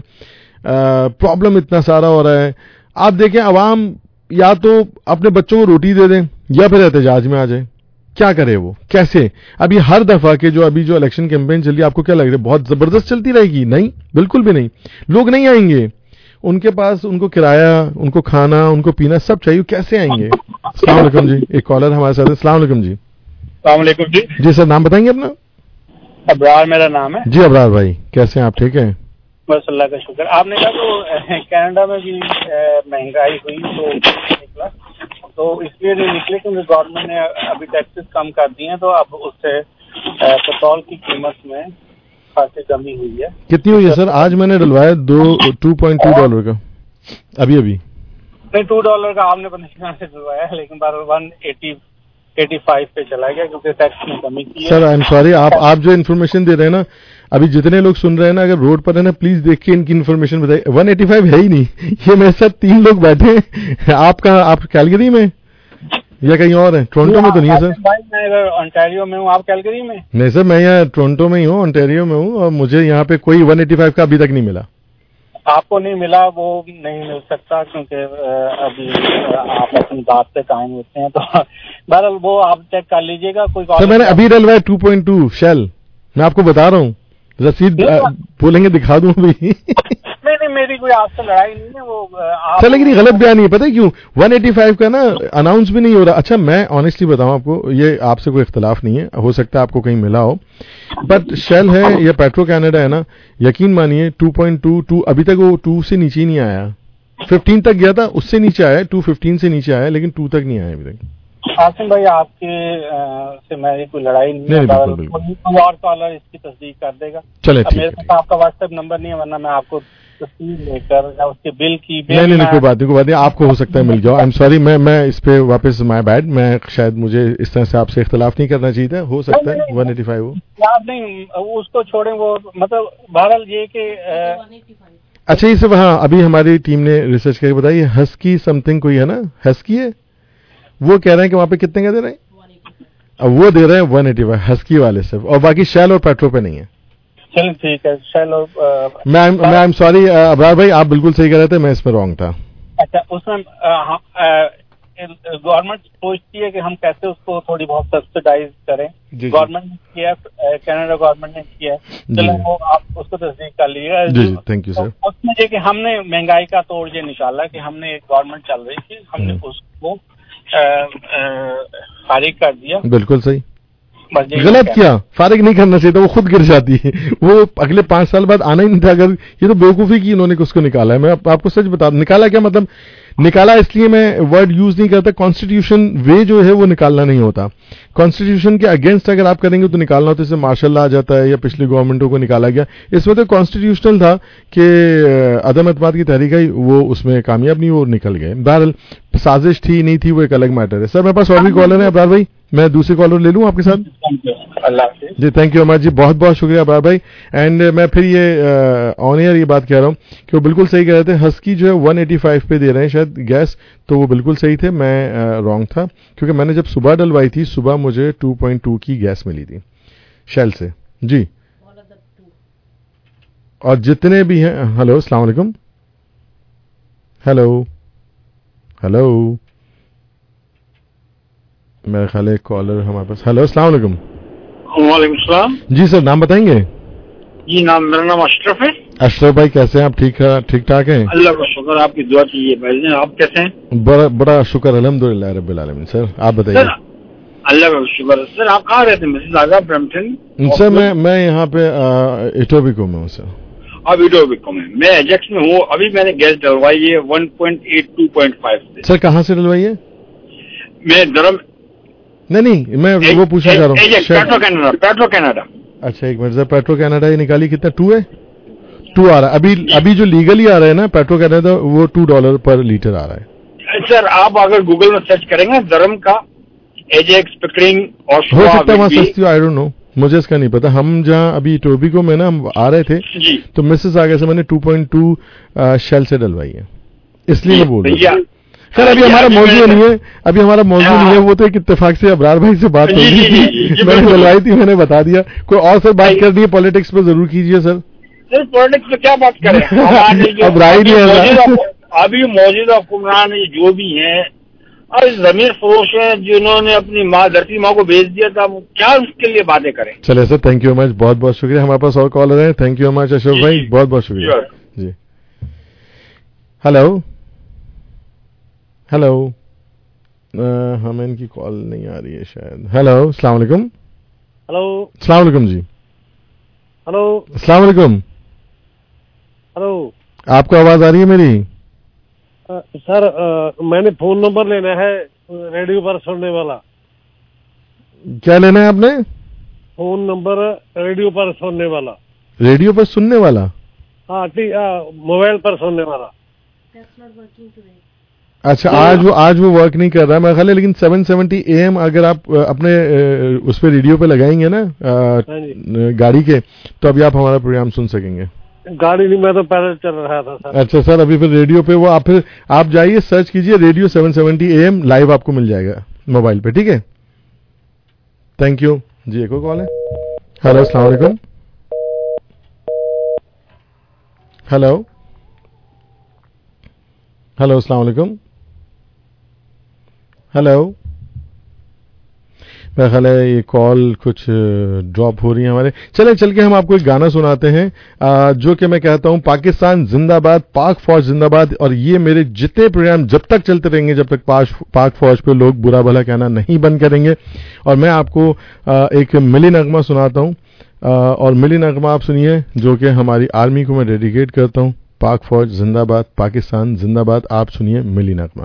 پرابلم اتنا سارا ہو رہا ہے. آپ دیکھیں عوام یا تو اپنے بچوں کو روٹی دے دیں یا پھر احتجاج میں آ جائے. کیا کرے وہ؟ کیسے؟ ابھی ہر دفعہ کے جو ابھی جو الیکشن کیمپین چل رہی ہے آپ کو کیا لگ رہا ہے بہت زبردست چلتی رہے گی؟ نہیں، بالکل بھی نہیں. لوگ نہیں آئیں گے. ان کے پاس ان کو کرایہ، ان کو کھانا، ان کو پینا سب چاہیے. کیسے آئیں گے؟ السلام علیکم جی، ایک کالر ہمارے ساتھ ہے. السلام علیکم جی. السلام علیکم جی. جی سر نام بتائیں گے اپنا؟ ابرار میرا نام ہے. جی ابرار بھائی کیسے ہیں آپ؟ ٹھیک ہیں بس اللہ کا شکر. آپ نے کہا تو کینیڈا میں بھی مہنگائی ہوئی تو نکلا، تو اس لیے نہیں نکلے کیونکہ گورنمنٹ نے ابھی ٹیکسز کم کر دیے ہیں، تو اب اس سے پیٹرول کی قیمت میں خاصی کمی ہوئی ہے. کتنی ہوئی ہے سر؟ آج میں نے ڈلوایا دو ٹو پوائنٹ ٹو ڈالر کا. ابھی ابھی نہیں ٹو ڈالر کا آپ نے پتہ نہیں کہاں سے ڈلوایا ہے، لیکن بار ون ایٹی एटी फाइव पे चला गया क्योंकि टैक्स में कमी की है। सर आई एम सॉरी, आप आप जो इन्फॉर्मेशन दे रहे हैं ना, अभी जितने लोग सुन रहे हैं ना, अगर रोड पर है ना, प्लीज देख के इनकी इन्फॉर्मेशन बताइए। वन एटी फाइव है ही नहीं, ये मेरे साथ तीन लोग बैठे हैं। आप कहाँ, आप कैलगरी में या कहीं और है? टोरंटो में तो नहीं है सर? भाई मैं इधर ओंटारियो में हूँ, आप कैलगरी में? नहीं सर, मैं यहाँ टोरंटो में ही हूँ, ओंटारियो में हूँ, और मुझे यहाँ पे कोई वन एटी फाइव का अभी तक नहीं मिला। आपको नहीं मिला, वो नहीं मिल सकता क्योंकि अभी आप अपनी बात पे कायम होते हैं। तो बहरहाल वो आप चेक कर लीजिएगा। कोई सर मैंने अभी डलवाया टू पॉइंट टू शेल, मैं आपको बता रहा हूँ, रसीद बोलेंगे दिखा दूं अभी। नहीं नहीं, मेरी कोई आपसे लड़ाई नहीं है। वो आप सर लेकिन गलत बयान नहीं है, पता है क्यों? वन एटी फाइव का ना अनाउंस भी नहीं हो रहा। अच्छा मैं ऑनेस्टली बताऊं आपको, ये आपसे कोई इख्तलाफ नहीं है, हो सकता है आपको कहीं मिला हो, बट शेल है या पेट्रो कैनेडा है ना, यकीन मानिए टू पॉइंट टू टू अभी तक वो टू से नीचे ही नहीं आया। फिफ्टीन तक गया था, उससे नीचे आया, टू फिफ्टीन से नीचे आया, लेकिन टू तक नहीं आया अभी तक। आसिम भाई आपके से मेरी कोई लड़ाई नहीं, नहीं, है। बिल्कुल, बिल्कुल। कोई और कॉलर इसकी तस्दीक कर देगा। चले अब ठीक मेरे है। पास आपका व्हाट्सएप नंबर नहीं है, वरना मैं आपको तस्वीर लेकर या उसके बिल की बिल नहीं नहीं मैं- कोई बात नहीं, कोई बात नहीं, आपको हो सकता है मिल जाओ। आई एम सॉरी, मैं मैं इस पे वापस माय बैड, मैं शायद मुझे इस तरह से आपसे इख्तलाफ नहीं करना चाहिए था, हो सकता है वन एटी फाइव हो। आप नहीं उसको छोड़ें, वो मतलब बहरहाल ये कि अ, अच्छा ये सब, हाँ अभी हमारी टीम ने रिसर्च करके बताई, हस्की समथिंग कोई है ना, हस्की है, वो कह रहे हैं कि वहां पे कितने का दे रहे हैं? अब वो दे रहे हैं वन एटी फाइव हस्की वाले सिर्फ, और बाकी शेल और पेट्रो पे नहीं है। चलो ठीक है। चलो अ, मैं मैं आई एम सॉरी अबरार भाई, आप बिल्कुल सही कह रहे थे, मैं इसमें रॉन्ग था। अच्छा उसमें गवर्नमेंट सोचती है कि हम कैसे उसको थोड़ी बहुत सब्सिडाइज करें। जी। गवर्नमेंट ने किया, कनाडा गवर्नमेंट ने किया। चलो जी। वो आप उसको तस्दीक कर लीजिएगा। जी जी, थैंक यू सर। तो उसमें ये कि हमने महंगाई का तोड़ ये निकाला कि हमने एक गवर्नमेंट चल रही थी, हमने हम्म। उसको अ, अ, खारिज कर दिया। बिल्कुल सही, बस यही गलत कहना। किया, फारिग नहीं करना चाहिए था, वो खुद गिर जाती है, वो अगले पांच साल बाद आना ही नहीं था। अगर ये तो बेवकूफी की इन्होंने उसको निकाला है। मैं आप, आपको सच बता, निकाला क्या मतलब, निकाला इसलिए मैं वर्ड यूज नहीं करता, कॉन्स्टिट्यूशन वे जो है वो निकालना नहीं होता। कॉन्स्टिट्यूशन के अगेंस्ट अगर आप करेंगे तो निकालना होता है, जैसे मार्शल लॉ आ जाता है या पिछली गवर्नमेंटों को निकाला गया। इसमें तो कॉन्स्टिट्यूशनल था कि अदम एतमाद की तहरीक आई, वो उसमें कामयाब नहीं, वो निकल गए। बहरहाल साजिश थी नहीं थी वो एक अलग मैटर है। सर मेरे पास और भी कॉलर है अबरार भाई, मैं दूसरे कॉलर ले लूं आपके साथ? अल्लाह हाफिज जी थैंक यू अमर जी, बहुत बहुत शुक्रिया अबरार भाई। एंड मैं फिर ये ऑन एयर ये बात कह रहा हूँ कि वो बिल्कुल सही कह रहे थे, हस्की जो है वन एटी फाइव पे दे रहे हैं शायद गैस, तो वो बिल्कुल सही थे, मैं रॉन्ग था, क्योंकि मैंने जब सुबह डलवाई थी, सुबह मुझे टू पॉइंट टू की गैस मिली थी शेल से जी। और जितने भी हैं, हेलो अस्सलाम वालेकुम, हेलो हेलो, मेरा ख्याल है कॉलर हमारे पास। हेलो अस्सलाम वालेकुम। वालेकुम सलाम जी सर, नाम बताएंगे? जी नाम, मेरा नाम अशरफ है। अशरफ भाई कैसे हैं आप? ठीक ठीक ठाक हैं? अल्लाह का शुक्र, आपकी दुआ चाहिए भाई। आप कैसे हैं? बड़ा बड़ा शुक्र अल्हम्दुलिल्लाह रब्बिल आलमीन। सर आप बताइए। सर अल्लाह का शुक्र। सर आप कहाँ रहते हैं? मिसेस आगा ब्रैम्पटन? सर मैं मैं यहाँ पे इटोबिको में हूँ सर। आप इटोबिको में? मैं एजेक्स में हूँ। अभी मैंने गैस डलवाई है one point eight two point five से। सर कहाँ से डलवाई है? मैं धर्म नहीं नहीं, मैं वो पूछना चाह रहा हूँ। Petro Canada. Petro Canada. अच्छा एक मिनट सर, पेट्रो कनाडा ये निकाली कितना? टू है, टू आ रहा है अभी। अभी जो लीगली आ रहा है ना पेट्रो कनाडा, वो टू डॉलर पर लीटर आ रहा है। सर आप अगर गूगल में सर्च करेंगे धर्म का एजेक्स पिकरिंग और हो सकता है वहाँ सस्ती हो, आई डोंट नो, मुझे इसका नहीं पता। हम जहाँ अभी टोबिको में ना हम आ रहे थे जी, तो मिसेस आगे से मैंने टू पॉइंट टू शेल से डलवाई है, इसलिए मैं बोल रहा हूँ। सर अभी हमारा मौजूद नहीं है, अभी हमारा मौजूद नहीं है, वो तो एक इत्तेफाक से अबरार भाई से बात हो रही थी, मैंने डलवाई थी, मैंने बता दिया। कोई और सर बात करनी है पॉलिटिक्स पे जरूर कीजिए सर। सर पॉलिटिक्स में क्या बात करें? अब राय नहीं है अभी मौजूदा हुक्मरान जो भी हैं और जमीन फरोश है जिन्होंने अपनी माँ धरती माँ को भेज दिया था, वो क्या उसके लिए बातें करें? चले सर, थैंक यू मच, बहुत बहुत शुक्रिया। हमारे पास और कॉलर है, थैंक यू मच अशरफ भाई, बहुत बहुत शुक्रिया जी। हेलो हेलो, हमें इनकी कॉल नहीं आ रही है शायद। हेलो अस्सलाम वालेकुम। हेलो अस्सलाम वालेकुम जी। हेलो अस्सलाम वालेकुम। हेलो, आपको आवाज आ रही है मेरी? अ, सर आ, मैंने फोन नंबर लेना है रेडियो पर सुनने वाला। क्या लेना है आपने? फोन नंबर रेडियो पर सुनने वाला। रेडियो पर सुनने वाला? हाँ ठीक, मोबाइल पर सुनने वाला। اچھا آج وہ آج وہ ورک نہیں کر رہا میں خیال ہے, لیکن سیون سیونٹی اے ایم اگر آپ اپنے اس پہ ریڈیو پہ لگائیں گے نا گاڑی کے, تو ابھی آپ ہمارا پروگرام سن سکیں گے. گاڑی نہیں, میں تو پیدل چل رہا تھا سر. اچھا سر, ابھی پھر ریڈیو پہ وہ آپ پھر آپ جائیے سرچ کیجئے radio seven seventy A M, live آپ کو مل جائے گا موبائل پہ, ٹھیک ہے. Thank you. جی ایک اور کال ہے. ہیلو السلام علیکم. ہیلو ہیلو السلام علیکم. ہیلو, میرا خیال ہے یہ کال کچھ ڈراپ ہو رہی ہے ہمارے. چلیں چل کے ہم آپ کو ایک گانا سناتے ہیں جو کہ میں کہتا ہوں پاکستان زندہ باد, پاک فوج زندہ باد. اور یہ میرے جتنے پروگرام جب تک چلتے رہیں گے جب تک پاک فوج پہ لوگ برا بھلا کہنا نہیں بند کریں گے. اور میں آپ کو ایک ملی نغمہ سناتا ہوں, اور ملی نغمہ آپ سنیے جو کہ ہماری آرمی کو میں ڈیڈیکیٹ کرتا ہوں. پاک فوج زندہ باد, پاکستان زندہ باد. آپ سنیے ملی نغمہ.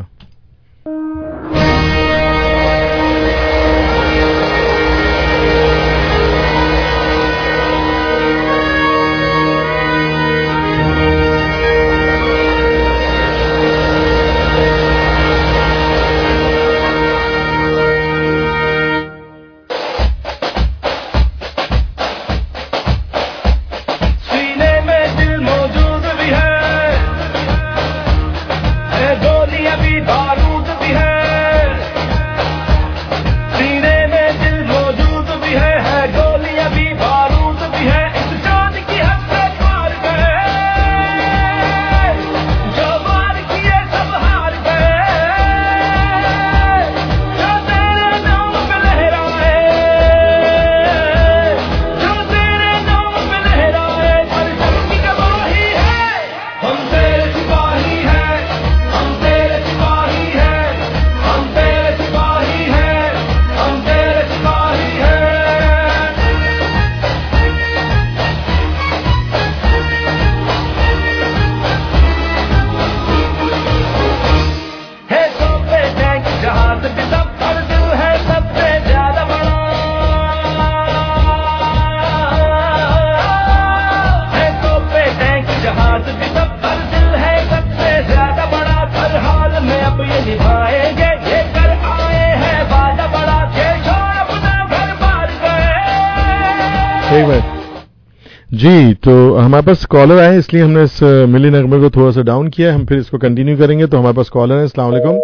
جی تو ہمارے پاس کالر آئے اس لیے ہم نے اس ملی نغمے کو تھوڑا سا ڈاؤن کیا. ہم پھر اس کو کنٹینیو کریں گے. تو ہمارے پاس کالر ہے. السلام علیکم.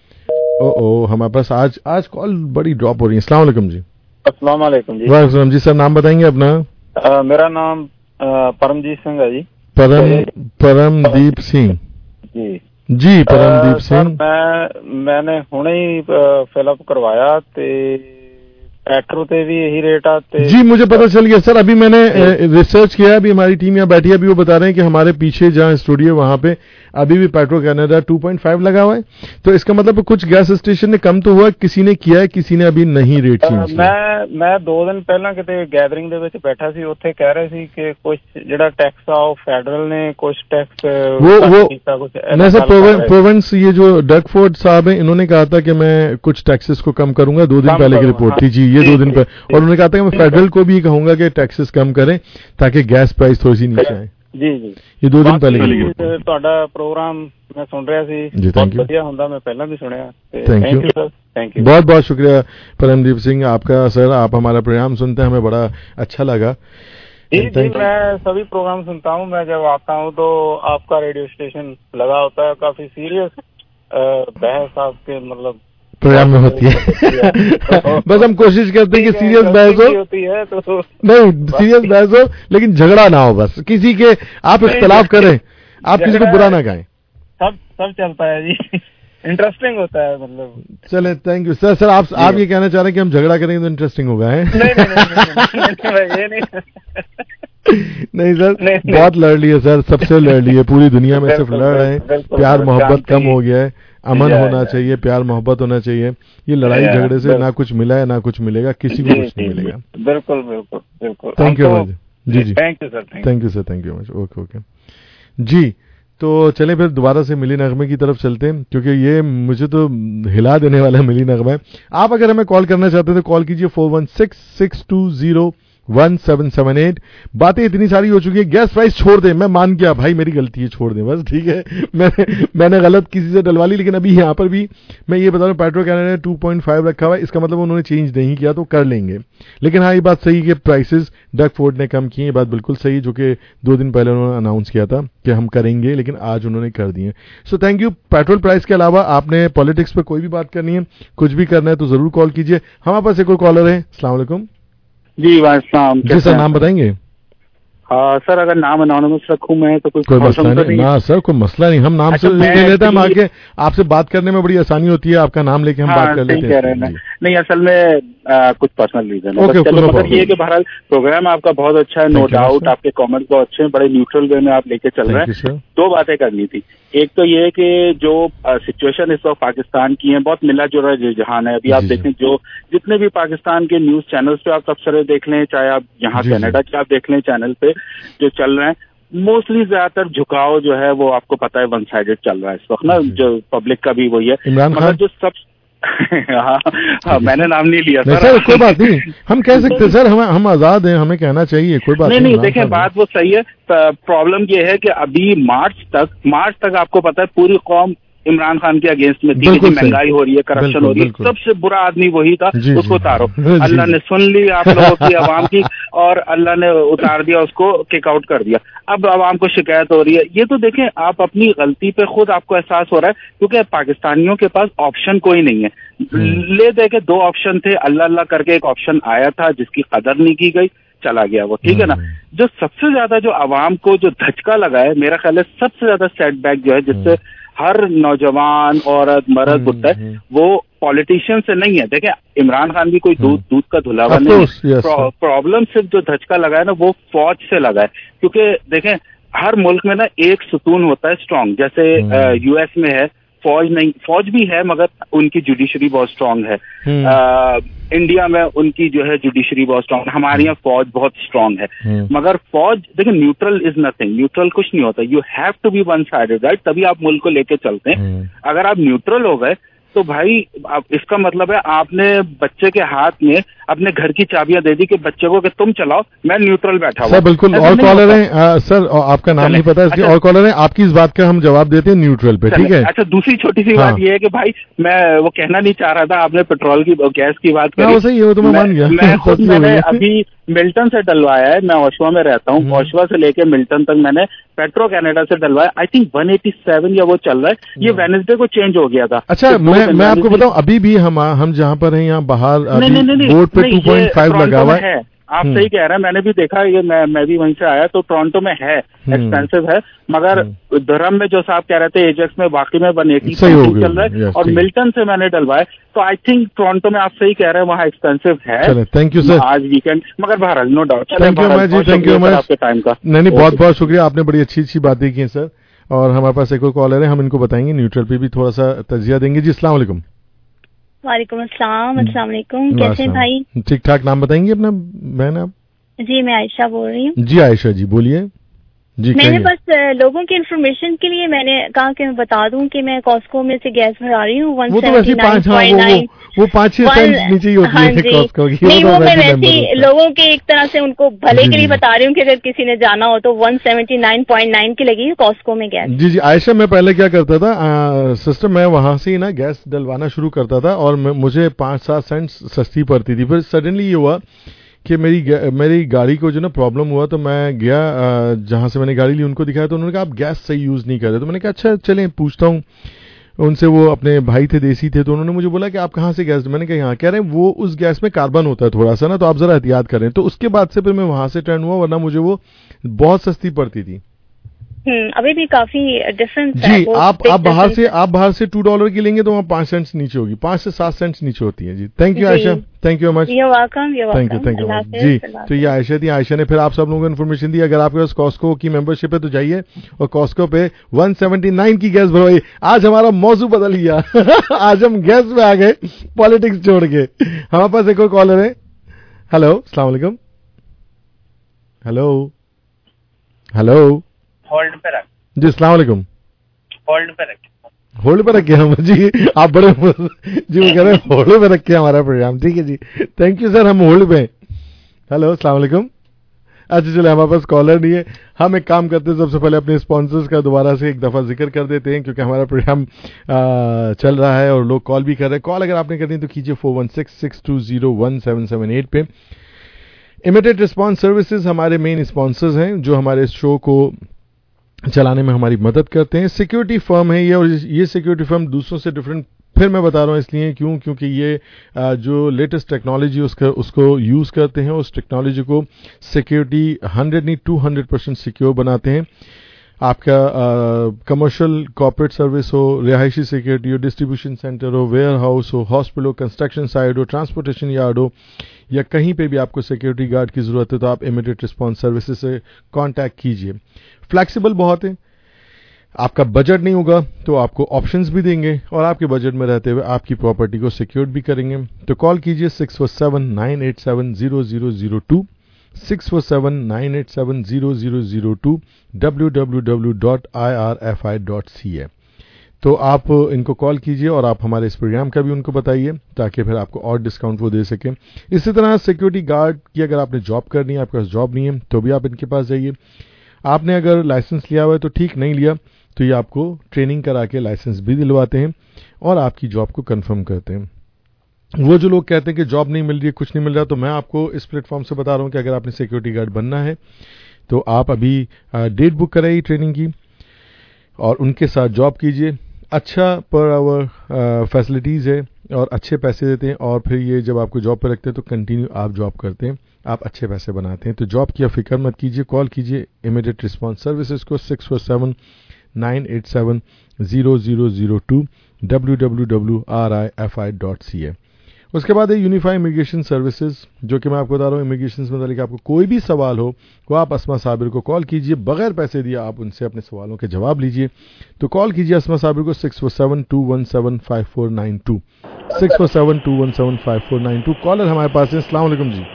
او او ہمارے پاس آج آج کال بڑی ڈراپ ہو رہی ہے. السلام علیکم جی. السلام علیکم جی. وعلیکم السلام جی. سر نام بتائیں گے اپنا؟ میرا نام پرمجیت سنگھ ہے جی. پرم پرم دیپ سنگھ جی جی پرم دیپ سنگھ. میں میں نے ਹੁਣੇ ਹੀ فل اپ کروایا تے پیٹرو تے بھی یہی ریٹ آتے. جی مجھے پتا چل گیا سر. ابھی میں نے ریسرچ کیا, ابھی ہماری ٹیم یہاں بیٹھی ہے, ابھی وہ بتا رہے ہیں کہ ہمارے پیچھے جہاں اسٹوڈیو وہاں پہ ابھی بھی Petro Canada two point five لگا ہوا ہے. تو اس کا مطلب کچھ گیس اسٹیشن نے کم تو ہوا, کسی نے کیا ہے, کسی نے ابھی نہیں ریٹ چینج. میں میں دو دن پہਲਾਂ ਕਿਤੇ ਗੈਦਰਿੰਗ ਦੇ ਵਿੱਚ ਬੈਠਾ ਸੀ, ਉੱਥੇ ਕਹਿ ਰਹੇ ਸੀ ਕਿ ਕੁਝ ਜਿਹੜਾ ਟੈਕਸ ਆ ਉਹ ਫੈਡਰਲ ਨੇ ਕੁਝ ਟੈکس وہ ਕੀਤਾ ਕੁਝ ایسا پروونس. یہ جو ڈگ فورڈ صاحب ہیں انہوں نے کہا تھا کہ میں کچھ ٹیکسز کو کم کروں گا. دو دن پہلے کی رپورٹ تھی جی, یہ دو دن پہ. اور انہوں نے کہا تھا کہ میں فیڈرل کو بھی کہوں گا کہ ٹیکسز کم کریں تاکہ گیس پرائز تھوڑی سی نیچے آئے. جی جی یہ دو دن پہلے کی رپورٹ. ਤੁਹਾਡਾ ਪ੍ਰੋਗਰਾਮ میں سن رہا سی, بہت بڑھیا ہوندا, میں پہلا بھی سنیا. Thank you sir, thank you. بہت بہت شکریہ پرم دیپ سنگھ آپ کا. سر آپ ہمارا پروگرام سنتے ہیں, ہمیں بڑا اچھا لگا. جی جی میں سبھی پروگرام سنتا ہوں. میں جب آتا ہوں تو آپ کا ریڈیو اسٹیشن لگا ہوتا ہے. کافی سیریس بحث آپ کے مطلب پروگرام میں ہوتی ہے. بس ہم کوشش کرتے ہیں کہ سیریس بحث ہو, نہیں سیریس بحث ہو لیکن جھگڑا نہ ہو. بس کسی کے آپ اختلاف کریں, آپ کسی کو برا نہ کہیں. سب سب چلتا ہے جی, انٹرسٹنگ ہوتا ہے مطلب. چلے تھینک یو سر. سر آپ آپ یہ کہنا چاہ رہے ہیں کہ ہم جھگڑا کریں گے تو انٹرسٹنگ ہوگا ہے؟ نہیں سر, بہت لڑ لیے سر, سب سے لڑ لیے, پوری دنیا میں صرف لڑ رہے ہیں. پیار محبت کم ہو گیا ہے, امن ہونا چاہیے, پیار محبت ہونا چاہیے. یہ لڑائی جھگڑے سے نہ کچھ ملا ہے نہ کچھ ملے گا, کسی کو کچھ نہیں ملے گا. بالکل بالکل بالکل. تھینک یو جی جی thank you sir. Thank you sir, thank you much. Okay okay جی. تو چلیں پھر دوبارہ سے ملی نغمے کی طرف چلتے ہیں, کیونکہ یہ مجھے تو ہلا دینے والا ملی نغمہ ہے. آپ اگر ہمیں کال کرنا چاہتے ہیں تو کال کیجیے four one six six two zero one seven seven eight. बातें इतनी सारी हो चुकी है. गैस प्राइस छोड़ दें, मैं मान गया भाई मेरी गलती है, छोड़ दें बस, ठीक है. मैंने मैंने गलत किसी से डलवा ली, लेकिन अभी यहाँ पर भी मैं ये बता रहा हूँ पेट्रो कैनेडा ने टू पॉइंट फाइव रखा हुआ है. इसका मतलब उन्होंने चेंज नहीं किया तो कर लेंगे. लेकिन हाँ ये बात सही कि प्राइसेस डक फोर्ड ने कम किए, ये बात बिल्कुल सही, जो कि दो दिन पहले उन्होंने अनाउंस किया था कि हम करेंगे, लेकिन आज उन्होंने कर दिए. So thank you. Petrol price के अलावा आपने पॉलिटिक्स पे कोई भी बात करनी है, कुछ भी करना है तो जरूर कॉल कीजिए. हमारे पास एक और कॉलर है. अस्सलाम वालेकुम. जी वालेकुम. जी सर, नाम बताएंगे? हाँ सर, अगर नाम अनोनिमस रखूं मैं तो कोई कोई मसला नहीं. ना सर कोई मसला नहीं, हम नाम अच्छा, से ले लेते हैं. हम आगे आपसे बात करने में बड़ी आसानी होती है, आपका नाम लेके हम हाँ, बात कर लेते कह रहे हैं. नहीं असल में आ, कुछ पर्सनल रीजन है. okay, चलो मगर ये कि बहरहाल प्रोग्राम आपका बहुत अच्छा है, नो डाउट. आपके कमेंट्स बहुत अच्छे हैं, बड़े न्यूट्रल वे में आप लेके चल रहे हैं. दो बातें करनी थी. एक तो ये कि जो सिचुएशन इस वक्त पाकिस्तान की है, बहुत मिला जुला रुझान है. अभी आप देखें जो जितने भी पाकिस्तान के न्यूज चैनल्स पे आप तबसरे देख लें, चाहे आप यहाँ कनाडा के आप देख लें चैनल पे जो चल रहे हैं, मोस्टली ज्यादातर झुकाव जो है वो आपको पता है वन साइडेड चल रहा है इस वक्त ना. जो पब्लिक का भी वही है. मगर जो सब हाँ, हाँ मैंने नाम नहीं लिया सर. सर कोई बात नहीं, हम कह सकते हैं सर, हम हम आजाद हैं, हमें कहना चाहिए, कोई बात नहीं. नहीं देखें बात वो सही है. प्रॉब्लम ये है कि अभी मार्च तक मार्च तक आपको पता है पूरी कौम इमरान खान के अगेंस्ट में थी कि महंगाई हो रही है, करप्शन हो रही है. सबसे बुरा आदमी वही था, उसको उतारो. अल्लाह ने सुन ली आप लोगों की, आवाम की, और अल्लाह ने उतार दिया, उसको किक आउट कर दिया. अब आवाम को शिकायत हो रही है. ये तो देखें आप अपनी गलती पे खुद आपको एहसास हो रहा है, क्योंकि पाकिस्तानियों के पास ऑप्शन कोई नहीं है. ले दे के दो ऑप्शन थे, अल्लाह अल्लाह करके एक ऑप्शन आया था जिसकी कदर नहीं की गई, चला गया वो, ठीक है ना. जो सबसे ज्यादा जो आवाम को जो धचका लगा है, मेरा ख्याल है सबसे ज्यादा सेटबैक जो है जिससे हर नौजवान औरत मर्द बुढ़ा है, वो पॉलिटिशियन से नहीं है. देखें इमरान खान भी कोई दूध दूध का धुलावा नहीं है. प्रॉब्लम सिर्फ जो धचका लगा है ना वो फौज से लगा है. क्योंकि देखें हर मुल्क में ना एक सुतून होता है स्ट्रांग, जैसे यूएस में है फौज नहीं, फौज भी है मगर उनकी जुडिशरी बहुत स्ट्रांग है. आ, इंडिया में उनकी जो है जुडिशरी बहुत स्ट्रांग है. हमारे यहाँ फौज बहुत स्ट्रांग है. मगर फौज देखिए न्यूट्रल इज नथिंग. न्यूट्रल कुछ नहीं होता. You have to be one sided, right, तभी आप मुल्क को लेके चलते हैं. अगर आप न्यूट्रल हो गए तो भाई आप, इसका मतलब है आपने बच्चे के हाथ में अपने घर की चाबियां दे दी कि बच्चे को कि तुम चलाओ, मैं न्यूट्रल बैठा हुआ. सर बिल्कुल. और कॉलर हैं सर, आपका नाम नहीं पता इसलिए. और कॉलर हैं, आपकी इस बात का हम जवाब देते हैं न्यूट्रल पे, ठीक है. अच्छा दूसरी छोटी सी बात ये है कि भाई मैं वो कहना नहीं चाह रहा था, आपने पेट्रोल की गैस की बात करी. सही है, वो तो मैं मान गया. मैं खुद मैंने अभी मिल्टन से डलवाया है. मैं ओशवा में रहता हूँ. ओशवा से लेके मिल्टन तक मैंने पेट्रो कनाडा से डलवाया. I think one eighty seven या वो चल रहा है. ये वेडनेसडे को चेंज हो गया था. अच्छा मैं मैं आपको बताऊं, अभी भी हम हम जहाँ पर हैं यहाँ बाहर बोर्ड पे टू पॉइंट फाइव लगा हुआ है. आप सही कह रहे हैं, मैंने भी देखा ये. मैं मैं भी वहीं से आया तो टोरंटो में है, एक्सपेंसिव है. मगर धर्म में जो साहब कह रहे थे एजेक्स में वाकई में वन एटी चल रहा है. और मिल्टन से मैंने डलवाया तो आई थिंक टोरंटो में आप सही कह रहे हैं वहाँ एक्सपेंसिव है. Thank you sir. आज वीकेंड मगर बहरहाल no doubt. Thank you much जी, थैंक यू मैच आपके टाइम का. नहीं नहीं बहुत बहुत शुक्रिया, आपने बड़ी अच्छी अच्छी बातें की हैं सर. और हमारे पास एक और कॉलर है, हम इनको बताएंगे न्यूट्रल पे भी थोड़ा सा तजिया देंगे. जी अस्सलाम वालेकुम. वालेकुम अस्सलाम. अस्सलाम वालेकुम. कैसे हैं भाई? ठीक ठाक. नाम बताएंगे अपना बहन आप? जी मैं आयशा बोल रही हूँ. जी आयशा जी बोलिए. जी मैंने बस लोगों की इन्फॉर्मेशन के लिए मैंने कहा कि मैं बता दूं कि मैं कॉस्को में से गैस भरा रही हूँ. One seventy nine point nine वो पाँच छह सेंट नीचे ही होती है कॉस्को की. नहीं वो मैं वैसे लोगों के एक तरह से उनको भले के लिए बता रही हूँ कि अगर किसी ने जाना हो तो one seventy nine point nine की लगी है कॉस्को में गैस. जी जी आयशा, मैं पहले क्या करता था सिस्टर, मैं वहां से ही ना गैस डलवाना शुरू करता था और मुझे पाँच सात सेंट सस्ती पड़ती थी. फिर सडनली ये हुआ कि मेरी मेरी गाड़ी को जो ना प्रॉब्लम हुआ तो मैं गया जहाँ से मैंने गाड़ी ली उनको दिखाया तो उन्होंने कहा आप गैस सही यूज़ नहीं कर रहे. तो मैंने कहा अच्छा चलें पूछता हूँ उनसे. वो अपने भाई थे, देसी थे, तो उन्होंने मुझे बोला कि आप कहाँ से गैस. मैंने कहा यहाँ. कह रहे हैं वो उस गैस में कार्बन होता है थोड़ा सा ना, तो आप जरा एहतियात करें. तो उसके बाद से फिर मैं वहाँ से टर्न हुआ, वरना मुझे वो बहुत सस्ती पड़ती थी. हम्म अभी भी काफी डिफरेंस जी है. आप आप बाहर से आप बाहर से टू डॉलर की लेंगे तो वहाँ पाँच सेंट्स नीचे होगी, पाँच से सात सेंट्स नीचे होती है. जी thank you Ayesha, thank you much. Thank you thank you much जी. तो ये आयशा थी. आयशा ने फिर आप सब लोगों को इन्फॉर्मेशन दी. अगर आपके पास कॉस्को की मेंबरशिप है तो जाइए और कॉस्को पे वन सेवेंटी नाइन की गैस भरवाइए. आज हमारा मौजू बदल गया. आज हम गैस में आ गए पॉलिटिक्स छोड़ के. हमारे पास एक और कॉलर है. हेलो अस्सलाम वालेकुम. हेलो हेलो होल्ड पे रख. जी अस्सलाम वालेकुम. होल्ड पे रख. होल्ड पे रखे हम जी. आप बड़े जी वो कह रहे हैं होल्ड पे रखे हमारा प्रोग्राम. ठीक है जी, थैंक यू सर. हम होल्ड पे. हेलो, अस्सलाम वालेकुम. अच्छा चलो, हमारे पास कॉलर नहीं है. हम एक काम करते हैं, सबसे पहले अपने स्पॉन्सर्स का दोबारा से एक दफ़ा जिक्र कर देते हैं, क्योंकि हमारा प्रोग्राम चल रहा है और लोग कॉल भी कर रहे हैं. कॉल अगर आपने करनी है तो कीजिए four one six six two zero one seven seven eight पे. इमीडिएट रिस्पॉन्स सर्विसेज हमारे मेन स्पॉन्सर्स हैं, जो हमारे शो को चलाने में हमारी मदद करते हैं. सिक्योरिटी फर्म है ये, और ये सिक्योरिटी फर्म दूसरों से डिफरेंट फिर मैं बता रहा हूँ इसलिए क्यों, क्योंकि ये जो लेटेस्ट टेक्नोलॉजी उसका उसको यूज़ करते हैं, उस टेक्नोलॉजी को सिक्योरिटी हंड्रेड नहीं टू हंड्रेड परसेंट सिक्योर बनाते हैं. आपका कमर्शियल कॉर्पोरेट सर्विस हो, रिहायशी सिक्योरिटी हो, डिस्ट्रीब्यूशन सेंटर हो, वेयर हाउस हो, हॉस्पिटल हो, कंस्ट्रक्शन साइट हो, ट्रांसपोर्टेशन यार्ड हो, या कहीं पे भी आपको सिक्योरिटी गार्ड की ज़रूरत है तो आप इमीडिएट रिस्पॉन्स सर्विसेज से कांटेक्ट कीजिए. फ्लैक्सिबल बहुत है, आपका बजट नहीं होगा तो आपको ऑप्शंस भी देंगे, और आपके बजट में रहते हुए आपकी प्रॉपर्टी को सिक्योर भी करेंगे. तो कॉल कीजिए six four seven nine eight seven zero zero zero two, six four seven nine eight seven zero zero zero two, W W W dot I R F I dot C A. तो आप इनको call कीजिए और आप हमारे इस programme का भी उनको बताइए, ताकि फिर आपको और डिस्काउंट वो दे सकें. इसी तरह सिक्योरिटी गार्ड की अगर आपने जॉब करनी है, आपके पास जॉब नहीं है, तो भी आप इनके पास जाइए. आपने अगर लाइसेंस लिया हुआ है तो ठीक, नहीं लिया तो ये आपको ट्रेनिंग करा के लाइसेंस भी दिलवाते हैं और आपकी जॉब को कंफर्म करते हैं. वो जो लोग कहते हैं कि जॉब नहीं मिल रही है, कुछ नहीं मिल रहा, तो मैं आपको इस प्लेटफॉर्म से बता रहा हूं कि अगर आपने सिक्योरिटी गार्ड बनना है तो आप अभी डेट बुक कराइए ट्रेनिंग की और उनके साथ जॉब कीजिए. अच्छा पर आवर फैसिलिटीज़ है और अच्छे पैसे देते हैं, और फिर ये जब आपको जॉब पर रखते हैं तो कंटिन्यू आप जॉब करते हैं, आप अच्छे पैसे बनाते हैं. तो जॉब की फिक्र मत कीजिए, कॉल कीजिए इमीडिएट रिस्पॉन्स सर्विसेज को six four seven nine eight seven zero zero zero two, W W W dot R I F I dot C A. उसके बाद है यूनिफाई इमिग्रेशन सर्विसेज, जो कि मैं आपको बता रहा हूँ इमिग्रेशन से मतलब आपको कोई भी सवाल हो वो आप अस्मा साबिर को कॉल कीजिए, बगैर पैसे दिए आप उनसे अपने सवालों के जवाब लीजिए. तो कॉल कीजिए अस्मा साबिर को six four seven two one seven five four nine two, six four seven two one seven five four nine two. Caller हमारे पास है. अस्सलाम वालेकुम जी.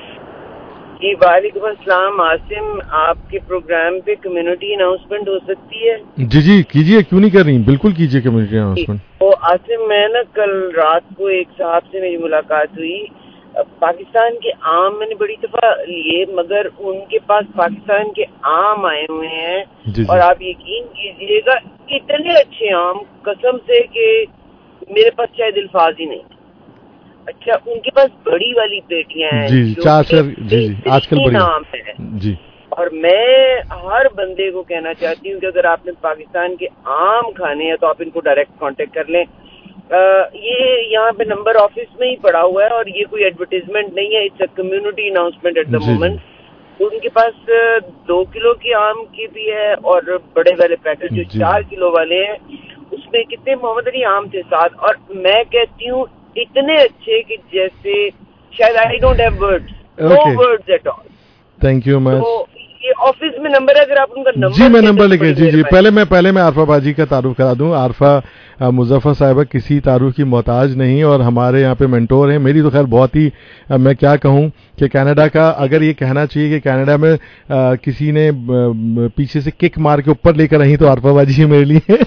जी वालेकुम अस्सलाम. आसिम, आपके प्रोग्राम पे कम्युनिटी अनाउंसमेंट हो सकती है? जी जी कीजिए, क्यों नहीं कर रही, बिल्कुल कीजिए कम्युनिटी अनाउंसमेंट. तो आसिम, मैं ना कल रात को एक साहब से मेरी मुलाकात हुई. पाकिस्तान के आम मैंने बड़ी दफा लिए, मगर उनके पास पाकिस्तान के आम आए हुए हैं जी जी. और आप यकीन कीजिएगा इतने अच्छे आम, कसम से कि मेरे पास शायद दिलफाज ही नहीं. अच्छा, उनके पास बड़ी वाली पेटियां हैं जी, चार सर जी जी आजकल बड़ी नाम है जी. और मैं हर बंदे को कहना चाहती हूँ कि अगर आपने पाकिस्तान के आम खाने हैं तो आप इनको डायरेक्ट कांटेक्ट कर लें. आ, ये यहाँ पे नंबर ऑफिस में ही पड़ा हुआ है और ये कोई एडवर्टाइजमेंट नहीं है, it's a community announcement at the moment. तो उनके पास दो किलो की आम की भी है और बड़े वाले पैकेट जो चार किलो वाले हैं उसमें कितने मोहम्मद अली आम थे साथ. और मैं कहती हूँ इतने अच्छे कि जैसे शायद I don't have words, no words at all. Thank you much. तो ये ऑफिस में नंबर है, अगर आप उनका नंबर जी मैं नंबर लिखे. जी जी पहले मैं पहले मैं आरफा बाजी का तारुफ करा दूं. आरफा मुजफ्फर साहिबा किसी तारुफ की मोहताज नहीं और हमारे यहाँ पे मेंटोर हैं. मेरी तो खैर बहुत ही आ, मैं क्या कहूँ कि कनाडा का अगर ये कहना चाहिए कि कनाडा में आ, किसी ने आ, पीछे से किक मार के ऊपर लेकर आई तो आरफा बाजी है मेरे लिए.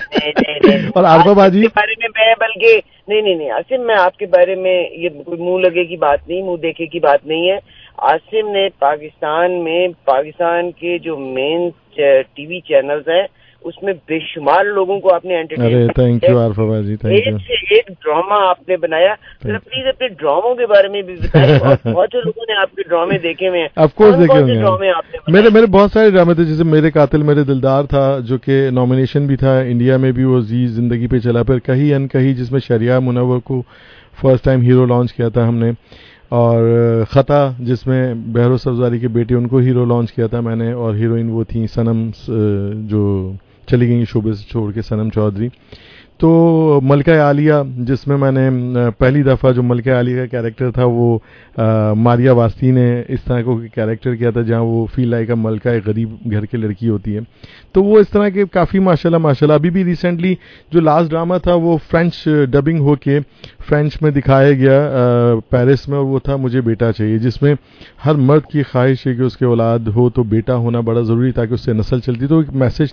और आरफा बाजी के बारे में मैं बल्कि नहीं नहीं नहीं आसिम, मैं आपके बारे में ये कोई मुंह लगे की बात नहीं, मुंह देखे की बात नहीं है. आसिम ने पाकिस्तान में पाकिस्तान के जो मेन टीवी चैनल्स हैं उसमें बेशुमार लोगों को आपने एंटरटेन. अरे थैंक यू आरफा बाजी, थैंक यू. एक से एक ड्रामा आपने बनाया. तो प्लीज अपने ड्रामों के बारे में भी बताइए. बहुत से लोगों ने आपके ड्रामे देखे हुए हैं. ऑफ कोर्स देखे होंगे. ड्रामे आपने मेरे मेरे बहुत सारे ड्रामे थे, जैसे मेरे कातिल मेरे दिलदार था जो कि नॉमिनेशन भी था इंडिया में भी, वो जी जिंदगी पे चला. फिर कहीं अन कहीं जिसमें शरिया मुनव्वर को फर्स्ट टाइम हीरो लॉन्च किया था हमने, और ख़ता जिसमें बहरो सब्जारी के बेटे उनको हीरो लॉन्च किया था मैंने, और हीरोइन वो थी सनम जो चली गई शोबे से छोड़ के, सनम चौधरी. तो मलका आलिया जिसमें मैंने पहली दफ़ा जो मलका आलिया का कैरेक्टर था वो आ, मारिया वास्ती ने इस तरह को कैरेक्टर किया था जहाँ वो फील लाइक अ मलका एक गरीब घर की लड़की होती है. तो वो इस तरह के काफ़ी माशाल्लाह माशाल्लाह. अभी भी रिसेंटली जो लास्ट ड्रामा था वो फ्रेंच डबिंग होके फ्रेंच में दिखाया गया पेरिस में, और वो था मुझे बेटा चाहिए, जिसमें हर मर्द की ख्वाहिश है कि उसके औलाद हो तो बेटा होना बड़ा ज़रूरी ताकि उससे नस्ल चलती. तो एक मैसेज था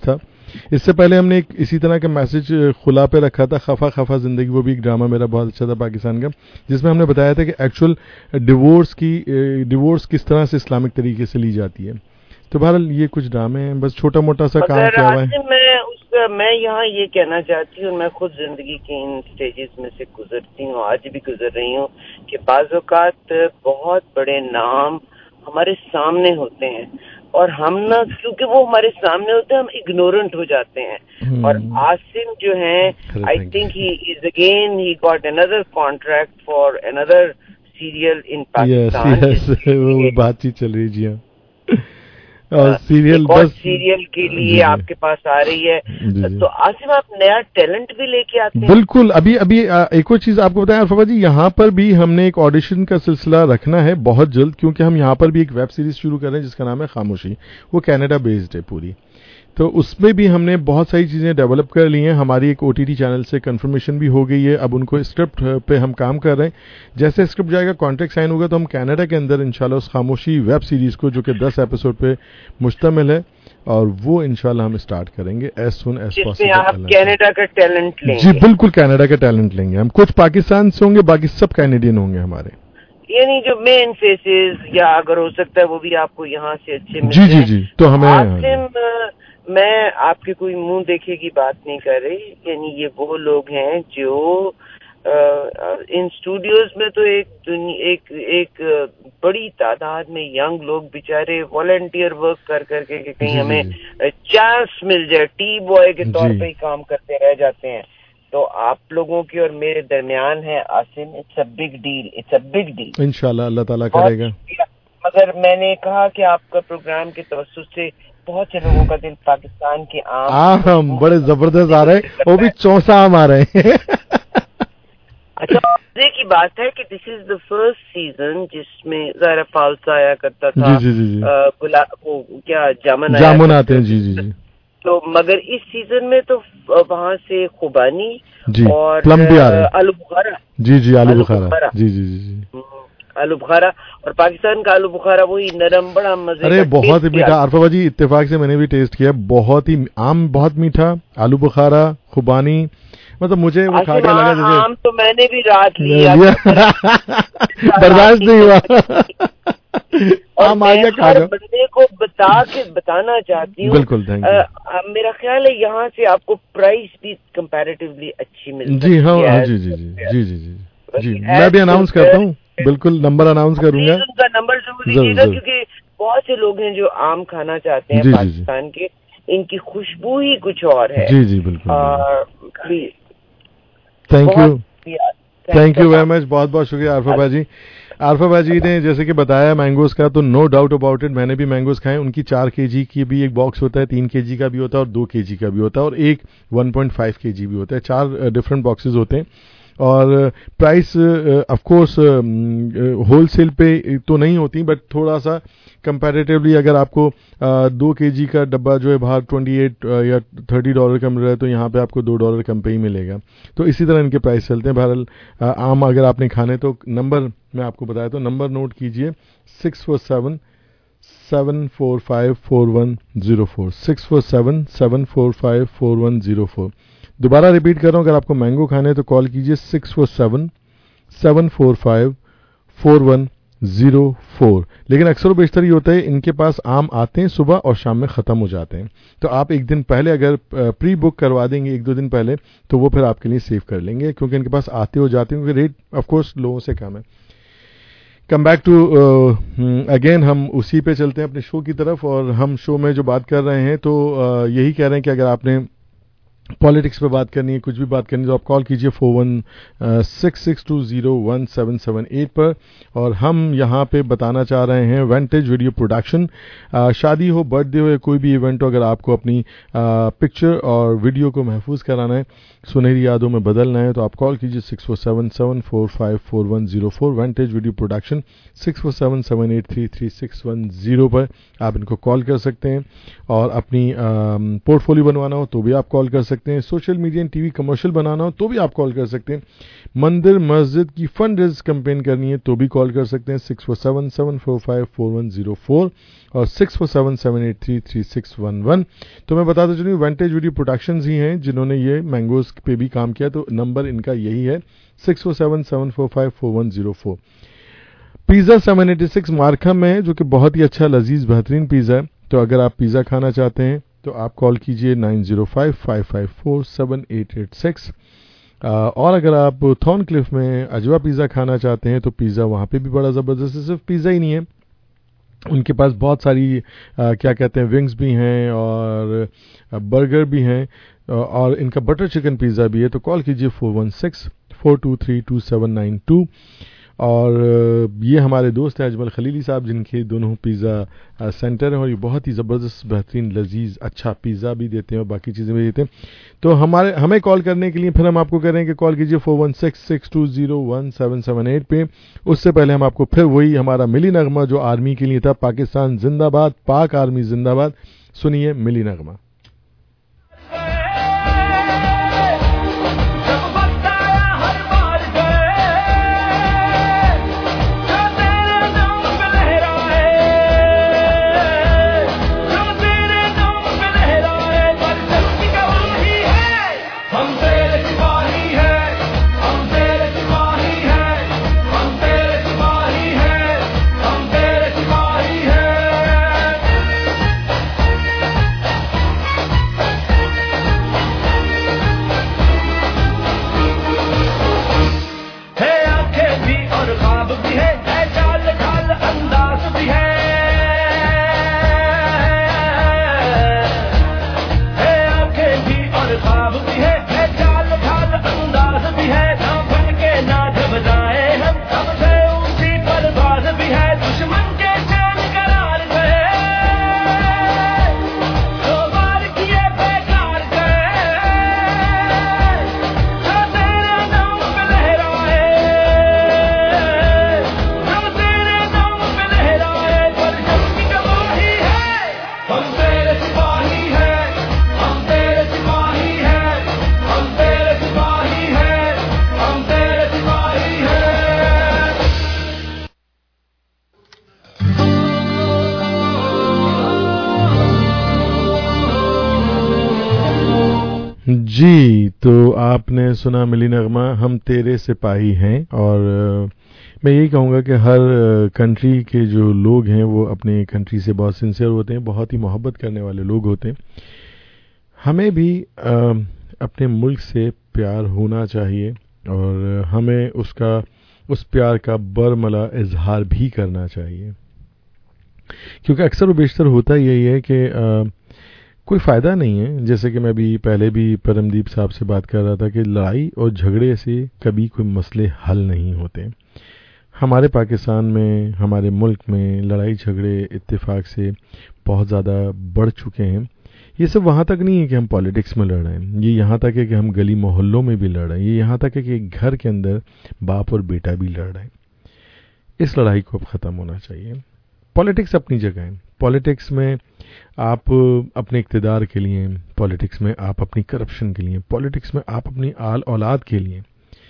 اس سے پہلے ہم نے ایک اسی طرح کا میسج خلا پہ رکھا تھا, خفا خفا زندگی, وہ بھی ایک ڈرامہ میرا بہت اچھا تھا پاکستان کا, جس میں ہم نے بتایا تھا کہ ایکچوئل ڈیورس کی ڈیورس کس طرح سے اسلامک طریقے سے لی جاتی ہے. تو بہرحال یہ کچھ ڈرامے ہیں, بس چھوٹا موٹا سا کام کیا ہوا ہے. میں اس میں یہاں یہ کہنا چاہتی ہوں, میں خود زندگی کے ان سٹیجز میں سے گزرتی ہوں, آج بھی گزر رہی ہوں, کہ بعض اوقات بہت بڑے نام ہمارے سامنے ہوتے ہیں اور ہم نا کیونکہ وہ ہمارے سامنے ہوتے ہیں ہم اگنورنٹ ہو جاتے ہیں. اور عاصم جو ہیں I think he is again he got under contract for under serial in Pakistan. بات چیت چل رہی جی ہاں, اور سیریل بس سیریل کے لیے آپ کے پاس آ رہی ہے. تو عاصم آپ نیا ٹیلنٹ بھی لے کے آتے ہیں. بالکل. ابھی ابھی ایک اور چیز آپ کو بتائیں عرفہ جی, یہاں پر بھی ہم نے ایک آڈیشن کا سلسلہ رکھنا ہے بہت جلد, کیونکہ ہم یہاں پر بھی ایک ویب سیریز شروع کر رہے ہیں جس کا نام ہے خاموشی. وہ کینیڈا بیسڈ ہے پوری, تو اس میں بھی ہم نے بہت ساری چیزیں ڈیولپ کر لی ہیں. ہماری ایک او ٹی ٹی چینل سے کنفرمیشن بھی ہو گئی ہے. اب ان کو اسکرپٹ پہ ہم کام کر رہے ہیں. جیسے اسکرپٹ جائے گا, کانٹریکٹ سائن ہوگا, تو ہم کینیڈا کے اندر انشاءاللہ اس خاموشی ویب سیریز کو, جو کہ دس ایپیسوڈ پہ مشتمل ہے, اور وہ انشاءاللہ ہم اسٹارٹ کریں گے ایز سون ایز پاسبل. آپ کینیڈا کا ٹیلنٹ لیں گے؟ جی بالکل, کینیڈا کا ٹیلنٹ لیں گے ہم. کچھ پاکستان سے ہوں گے, باقی سب کینیڈین ہوں گے ہمارے. یعنی جو مین فیسز یا اگر ہو سکتا ہے وہ بھی آپ کو یہاں سے اچھے جی جی جی. تو ہمیں میں آپ کی کوئی منہ دیکھے کی بات نہیں کر رہی, یعنی یہ وہ لوگ ہیں جو ان اسٹوڈیوز میں تو ایک ایک ایک بڑی تعداد میں ینگ لوگ بیچارے والنٹیئر ورک کر کر کے کہ کہیں ہمیں چانس مل جائے, ٹی بوائے کے طور پہ ہی کام کرتے رہ جاتے ہیں. تو آپ لوگوں کی اور میرے درمیان ہے Asim, it's a big deal, it's a big deal. انشاءاللہ اللہ تعالیٰ کرے گا. مگر میں نے کہا کہ آپ کا پروگرام کے توسط سے بہت سے لوگوں کا دل پاکستان کے آم آم بڑے زبردست آ رہے ہیں, وہ بھی چونسا آم آ رہے ہیں. اچھا مزے کی بات ہے کہ دس از دا فرسٹ سیزن جس میں ظاہر فالس آیا کرتا تھا. جی جی جی وہ کیا جامن جامن آتے ہیں. جی جی جی. تو مگر اس سیزن میں تو وہاں سے خوبانی جی اور پلم بھی آ رہے ہیں. آلو بخارا. جی جی آلو بخارا. جی جی جی جی آلو بخارا. اور پاکستان کا آلو بخارا وہی نرم, بڑا مزے. ارے بہت ہی میٹھا عرفہ جی, اتفاق سے میں نے بھی ٹیسٹ کیا, بہت ہی آم بہت میٹھا, آلو بخارا, خوبانی, مطلب مجھے وہ کھا کے لگا جیسے آم تو میں نے بھی رات لیا, برداشت نہیں ہوا. اور میں ہر بندے کو بتا کے بتانا چاہتی ہوں. بالکل میرا خیال ہے یہاں سے آپ کو پرائس بھی کمپیریٹیولی اچھی ملتی ہے. جی ہاں جی جی جی جی جی جی جی میں بھی اناؤنس کرتا ہوں. بالکل نمبر اناؤنس کروں گا. ان کا نمبر ضرور دیجیے گا, کیونکہ بہت سے لوگ ہیں جو آم کھانا چاہتے ہیں پاکستان کے, ان کی خوشبو ہی کچھ اور ہے. جی جی بالکل. Thank you thank you very much, بہت بہت شکریہ عارفہ باجی. عارفہ باجی نے جیسے کہ بتایا مینگوز کا, تو نو ڈاؤٹ اباؤٹ اٹ, میں نے بھی مینگوز کھائے. ان کی چار کے جی کی بھی ایک باکس ہوتا ہے, تین کے جی کا بھی ہوتا ہے, اور دو کے جی کا بھی ہوتا ہے, اور ایک ون پوائنٹ فائیو کے جی بھی ہوتا ہے. چار ڈفرینٹ باکسز ہوتے ہیں. اور price of course wholesale پہ تو نہیں ہوتی, بٹ تھوڑا سا کمپیریٹیولی اگر آپ کو دو کے جی کا ڈبہ جو ہے باہر ٹوئنٹی ایٹ یا تھرٹی ڈالر کا مل رہا ہے, تو یہاں پہ آپ کو دو ڈالر کم پہ ہی ملے گا. تو اسی طرح ان کے پرائس چلتے ہیں. بہرحال عام اگر آپ نے کھانے, تو نمبر میں آپ کو بتایا, تو نمبر نوٹ کیجئے, six four seven seven four five four one zero four six four seven seven four five four one zero four. دوبارہ ریپیٹ کر رہا ہوں, اگر آپ کو مینگو کھانے ہیں تو کال کیجئے six four seven seven four five four one zero four. لیکن اکثر و بیشتر یہ ہوتا ہے ان کے پاس آم آتے ہیں صبح اور شام میں ختم ہو جاتے ہیں. تو آپ ایک دن پہلے اگر پری بک کروا دیں گے, ایک دو دن پہلے, تو وہ پھر آپ کے لیے سیو کر لیں گے, کیونکہ ان کے پاس آتے ہو جاتے ہیں, کیونکہ ریٹ آف کورس لوگوں سے کم ہے. کم بیک ٹو اگین, ہم اسی پہ چلتے ہیں اپنے شو کی طرف. اور ہم شو میں جو بات کر رہے ہیں, تو یہی کہہ رہے ہیں کہ اگر آپ نے پالیٹکس پہ بات کرنی ہے, کچھ بھی بات کرنی ہے, تو آپ کال کیجئے four one six six two zero one seven seven eight پر. اور ہم یہاں پہ بتانا چاہ رہے ہیں وینٹیج ویڈیو پروڈکشن. شادی ہو, برتھ ڈے ہو, یا کوئی بھی ایونٹ ہو, اگر آپ کو اپنی پکچر اور ویڈیو کو محفوظ کرانا ہے, سنہری یادوں میں بدلنا ہے, تو آپ کال کیجئے six four seven seven four five four one zero four. Vintage video production six four seven seven eight three three six one zero پر آپ ان کو کال کر سکتے ہیں. اور اپنی پورٹ فولیو بنوانا ہو تو بھی آپ کال کر سکتے ہیں. सकते हैं. Social media and TV commercial बनाना हो तो भी आप कॉल कर सकते हैं. मंदिर मस्जिद की फंड रेज कैंपेन करनी है तो भी कॉल कर सकते हैं. Six four seven seven four five four one zero four और six four seven seven eight three three six one one. तो मैं बताता चलूँ वेंटेज वीडियो प्रोडक्शंस ही हैं जिन्होंने ये मैंगोज पे भी काम किया, तो नंबर इनका यही है six four seven seven four five four one zero four. Pizza seven eighty six Markham में है जो कि बहुत ही अच्छा लजीज बेहतरीन पिज़्ज़ा है. तो अगर आप पिज़्ज़ा खाना चाहते हैं तो आप कॉल कीजिए nine zero five five five four seven eight eight six. और अगर आप थॉर्न क्लिफ में अजवा पिज़्ज़ा खाना चाहते हैं तो पिज़्ज़ा वहाँ पे भी बड़ा ज़बरदस्त है. सिर्फ पिज़्ज़ा ही नहीं है, उनके पास बहुत सारी आ, क्या कहते हैं विंग्स भी हैं और बर्गर भी हैं और इनका बटर चिकन पिज़्ज़ा भी है. तो कॉल कीजिए four one six four two three two seven nine two. और ये हमारे दोस्त हैं अजमल खलीली साहब जिनके दोनों पिज़्ज़ा सेंटर हैं और ये बहुत ही ज़बरदस्त बेहतरीन लजीज अच्छा पिज़्ज़ा भी देते हैं और बाकी चीज़ें भी देते हैं. तो हमारे हमें कॉल करने के लिए फिर हम आपको कह रहे हैं कि कॉल कीजिए four one six six two zero one seven seven eight पे. उससे पहले हम आपको फिर वही हमारा मिली नगमा जो आर्मी के लिए था, पाकिस्तान जिंदाबाद, पाक आर्मी जिंदाबाद, सुनिए मिली नगमा. जी, तो आपने सुना मिली नगमा हम तेरे सिपाही हैं. और मैं यही कहूँगा कि हर कंट्री के जो लोग हैं वो अपने कंट्री से बहुत सिंसियर होते हैं, बहुत ही मोहब्बत करने वाले लोग होते हैं. हमें भी आ, अपने मुल्क से प्यार होना चाहिए और हमें उसका उस प्यार का बरमला इजहार भी करना चाहिए, क्योंकि अक्सर व बेशतर होता यही है कि आ, कोई फ़ायदा नहीं है. जैसे कि मैं अभी पहले भी परमदीप साहब से बात कर रहा था कि लड़ाई और झगड़े से कभी कोई मसले हल नहीं होते. हमारे पाकिस्तान में, हमारे मुल्क में लड़ाई झगड़े इत्तेफाक से बहुत ज़्यादा बढ़ चुके हैं. ये सब वहाँ तक नहीं है कि हम पॉलिटिक्स में लड़ रहे हैं, ये यहाँ तक है कि हम गली मोहल्लों में भी लड़ रहे हैं, ये यहाँ तक है कि घर के अंदर बाप और बेटा भी लड़ रहे हैं. इस लड़ाई को अब ख़त्म होना चाहिए. पॉलिटिक्स अपनी जगह है, पॉलिटिक्स में आप अपने इक़्तिदार के लिए, पॉलिटिक्स में आप अपनी करप्शन के लिए, पॉलिटिक्स में आप अपनी आल औलाद के लिए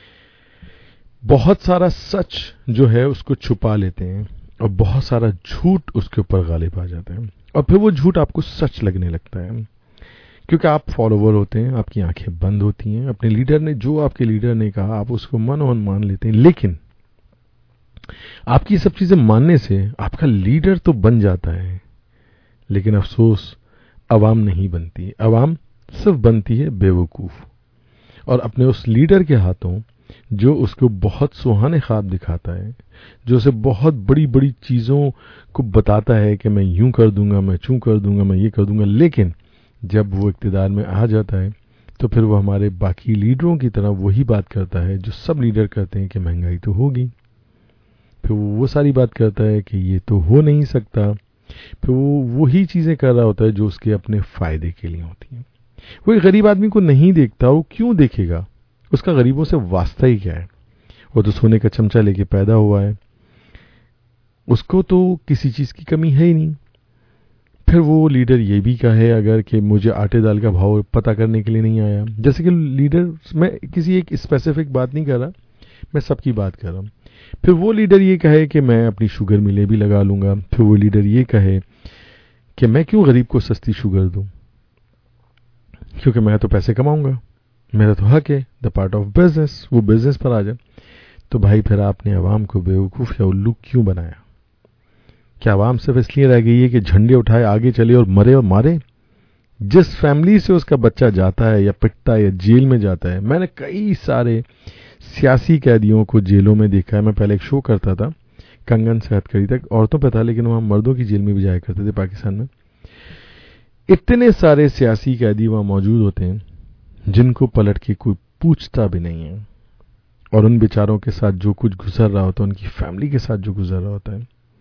बहुत सारा सच जो है उसको छुपा लेते हैं और बहुत सारा झूठ उसके ऊपर गालिब आ जाता है और फिर वो झूठ आपको सच लगने लगता है, क्योंकि आप फॉलोवर होते हैं, आपकी आंखें बंद होती हैं. अपने लीडर ने जो आपके लीडर ने कहा आप उसको मनोमन मान लेते हैं, लेकिन आपकी सब चीज़ें मानने से आपका लीडर तो बन जाता है, लेकिन अफसोस अवाम नहीं बनती. अवाम सिर्फ बनती है बेवकूफ़, और अपने उस लीडर के हाथों जो उसको बहुत सुहाने ख्वाब दिखाता है, जो उसे बहुत बड़ी बड़ी चीज़ों को बताता है कि मैं यूं कर दूंगा, मैं चूं कर दूंगा, मैं ये कर दूंगा, लेकिन जब वो इक़्तिदार में आ जाता है तो फिर वो हमारे बाकी लीडरों की तरह वही बात करता है जो सब लीडर करते हैं कि महंगाई तो होगी. फिर वो वो सारी बात करता है कि ये तो हो नहीं सकता. फिर वो वही चीज़ें कर रहा होता है जो उसके अपने फ़ायदे के लिए होती हैं. वो एक गरीब आदमी को नहीं देखता, वो क्यों देखेगा, उसका गरीबों से वास्ता ही क्या है. वो तो सोने का चमचा लेके पैदा हुआ है, उसको तो किसी चीज़ की कमी है ही नहीं. پھر وہ لیڈر یہ بھی کہے اگر کہ مجھے آٹے دال کا بھاؤ پتہ کرنے کے لیے نہیں آیا. جیسے کہ لیڈر, میں کسی ایک اسپیسیفک بات نہیں کر رہا, میں سب کی بات کر رہا ہوں. پھر وہ لیڈر یہ کہے کہ میں اپنی شوگر ملیں بھی لگا لوں گا. پھر وہ لیڈر یہ کہے کہ میں کیوں غریب کو سستی شوگر دوں, کیونکہ میں تو پیسے کماؤں گا, میرا تو حق ہے, دا پارٹ آف بزنس, وہ بزنس پر آ جائے. تو بھائی پھر آپ نے عوام کو بیوقوف یا الو کیوں بنایا؟ کیا عوام صرف اس لیے رہ گئی ہے کہ جھنڈے اٹھائے آگے چلے اور مرے اور مارے؟ جس فیملی سے اس کا بچہ جاتا ہے یا پٹتا ہے یا جیل میں جاتا ہے, میں نے کئی سارے سیاسی قیدیوں کو جیلوں میں دیکھا ہے. میں پہلے ایک شو کرتا تھا, کنگن سے ہتھ کری تک, عورتوں پہ تھا لیکن وہاں مردوں کی جیل میں بھی جایا کرتے تھے پاکستان میں. اتنے سارے سیاسی قیدی وہاں موجود ہوتے ہیں جن کو پلٹ کے کوئی پوچھتا بھی نہیں ہے, اور ان بیچاروں کے ساتھ جو کچھ گزر رہا ہوتا ہے, ان کی فیملی کے ساتھ جو گزر رہا ہوتا ہے.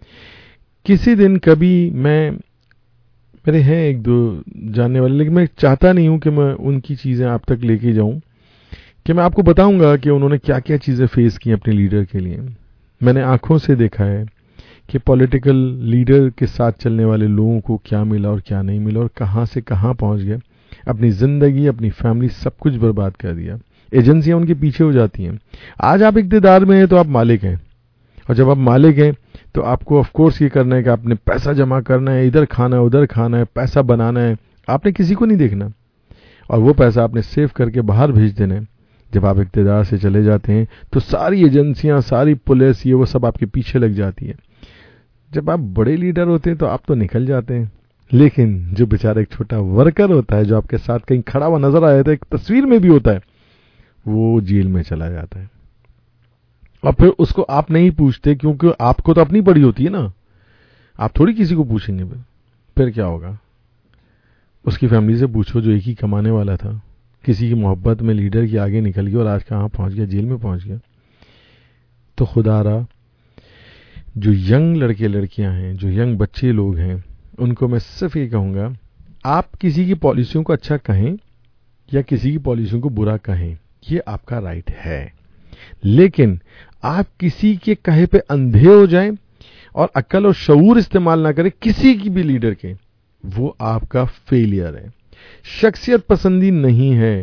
کسی دن کبھی میں, میرے ہیں ایک دو جاننے والے, لیکن میں چاہتا نہیں ہوں کہ میں ان کی چیزیں آپ تک لے کے جاؤں, کہ میں آپ کو بتاؤں گا کہ انہوں نے کیا کیا چیزیں فیس کی اپنے لیڈر کے لیے. میں نے آنکھوں سے دیکھا ہے کہ پولیٹیکل لیڈر کے ساتھ چلنے والے لوگوں کو کیا ملا اور کیا نہیں ملا, اور کہاں سے کہاں پہنچ گئے, اپنی زندگی, اپنی فیملی, سب کچھ برباد کر دیا. ایجنسیاں ان کے پیچھے ہو جاتی ہیں. آج آپ اقتدار میں ہیں تو آپ مالک ہیں, اور جب آپ مالک ہیں تو آپ کو آف کورس یہ کرنا ہے کہ آپ نے پیسہ جمع کرنا ہے, ادھر کھانا ہے ادھر کھانا ہے, پیسہ بنانا ہے. آپ نے کسی کو نہیں دیکھنا, اور وہ پیسہ آپ نے سیو کر کے باہر بھیج دینا ہے. جب آپ اقتدار سے چلے جاتے ہیں تو ساری ایجنسیاں, ساری پولیس, یہ وہ سب آپ کے پیچھے لگ جاتی ہے. جب آپ بڑے لیڈر ہوتے ہیں تو آپ تو نکل جاتے ہیں, لیکن جو بیچارہ ایک چھوٹا ورکر ہوتا ہے جو آپ کے ساتھ کہیں کھڑا ہوا نظر آیا تھا, ایک تصویر میں بھی ہوتا ہے, وہ جیل میں چلا جاتا ہے. اور پھر اس کو آپ نہیں پوچھتے, کیونکہ آپ کو تو اپنی پڑی ہوتی ہے نا, آپ تھوڑی کسی کو پوچھیں گے. پھر کیا ہوگا؟ اس کی فیملی سے پوچھو جو ایک ہی کمانے والا تھا, کسی کی محبت میں لیڈر کی آگے نکل گیا اور آج کہاں پہنچ گیا, جیل میں پہنچ گیا. تو خدا را, جو ینگ لڑکے لڑکیاں ہیں, جو ینگ بچے لوگ ہیں, ان کو میں صرف یہ کہوں گا, آپ کسی کی پالیسیوں کو اچھا کہیں یا کسی کی پالیسیوں کو برا کہیں, یہ آپ کا رائٹ ہے, لیکن آپ کسی کے کہے پہ اندھے ہو جائیں اور عقل اور شعور استعمال نہ کریں کسی کی بھی لیڈر کے, وہ آپ کا فیلئر ہے. شخصیت پسندی نہیں ہے,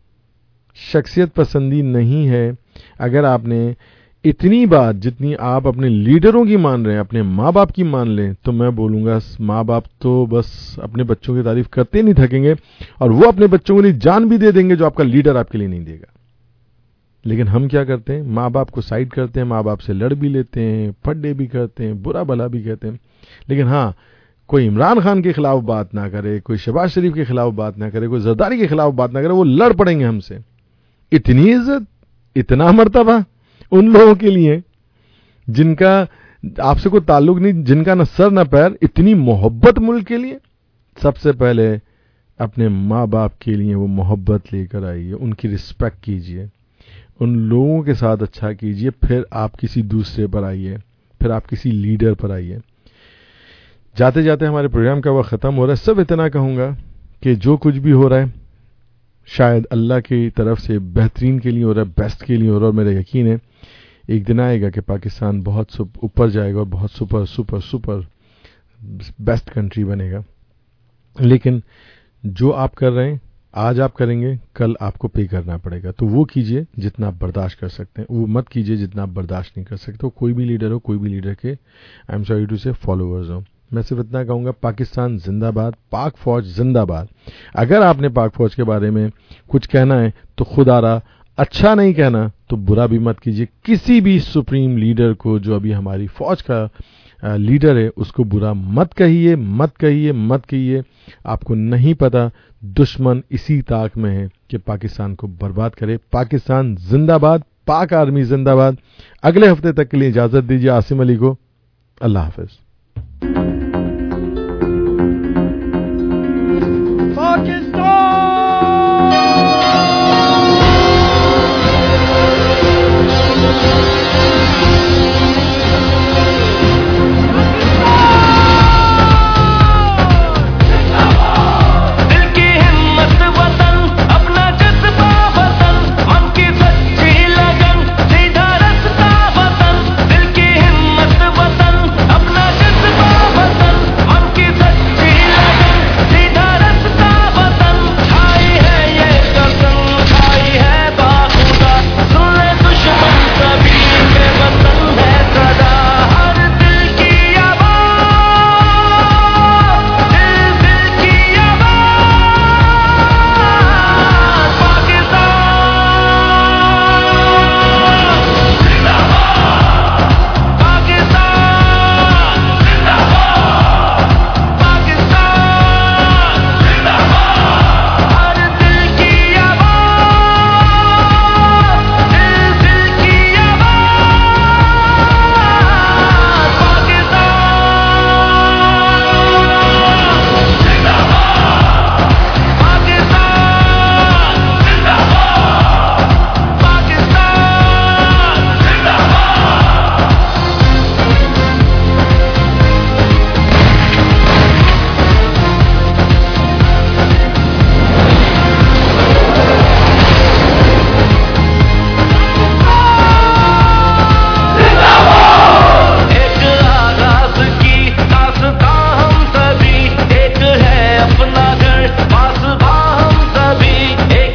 شخصیت پسندی نہیں ہے. اگر آپ نے اتنی بات جتنی آپ اپنے لیڈروں کی مان رہے ہیں اپنے ماں باپ کی مان لیں, تو میں بولوں گا ماں باپ تو بس اپنے بچوں کی تعریف کرتے نہیں تھکیں گے, اور وہ اپنے بچوں کے لیے جان بھی دے دیں گے جو آپ کا لیڈر آپ کے لیے نہیں دے گا. لیکن ہم کیا کرتے ہیں, ماں باپ کو سائڈ کرتے ہیں, ماں باپ سے لڑ بھی لیتے ہیں, پھڈے بھی کرتے ہیں, برا بھلا بھی کہتے ہیں. لیکن ہاں, کوئی عمران خان کے خلاف بات نہ کرے, کوئی شہباز شریف کے خلاف بات نہ کرے, کوئی زرداری کے خلاف بات نہ کرے, وہ لڑ پڑیں گے ہم سے. اتنی عزت, اتنا مرتبہ ان لوگوں کے لیے جن کا آپ سے کوئی تعلق نہیں, جن کا نہ سر نہ پیر, اتنی محبت ملک کے لیے. سب سے پہلے اپنے ماں باپ کے لیے وہ محبت لے کر آئیے, ان کی رسپیکٹ کیجئے, ان لوگوں کے ساتھ اچھا کیجئے, پھر آپ کسی دوسرے پر آئیے, پھر آپ کسی لیڈر پر آئیے. جاتے جاتے ہمارے پروگرام کا وقت ختم ہو رہا ہے. سب اتنا کہوں گا کہ جو کچھ بھی ہو رہا ہے شاید اللہ کی طرف سے بہترین کے لیے ہو رہا ہے, بیسٹ کے لیے ہو رہا ہے, اور میرا یقین ہے ایک دن آئے گا کہ پاکستان بہت اوپر جائے گا اور بہت super super super best country بنے گا. لیکن جو آپ کر رہے ہیں آج آپ کریں گے, کل آپ کو پے کرنا پڑے گا. تو وہ کیجئے جتنا آپ برداشت کر سکتے ہیں, وہ مت کیجئے جتنا آپ برداشت نہیں کر سکتے. وہ کوئی بھی لیڈر ہو, کوئی بھی لیڈر کے آئی ایم سوری ٹو سے فالوورز ہوں. میں صرف اتنا کہوں گا, پاکستان زندہ باد, پاک فوج زندہ باد. اگر آپ نے پاک فوج کے بارے میں کچھ کہنا ہے تو خدا را اچھا نہیں کہنا, تو برا بھی مت کیجیے. کسی بھی سپریم لیڈر کو جو ابھی ہماری فوج کا لیڈر ہے اس کو برا مت کہیے, مت کہیے, مت کہیے. آپ کو نہیں پتا دشمن اسی طاق میں ہے کہ پاکستان کو برباد کرے. پاکستان زندہ باد, پاک آرمی زندہ باد. اگلے ہفتے تک کے لیے اجازت دیجیے عاصم علی کو. اللہ حافظ.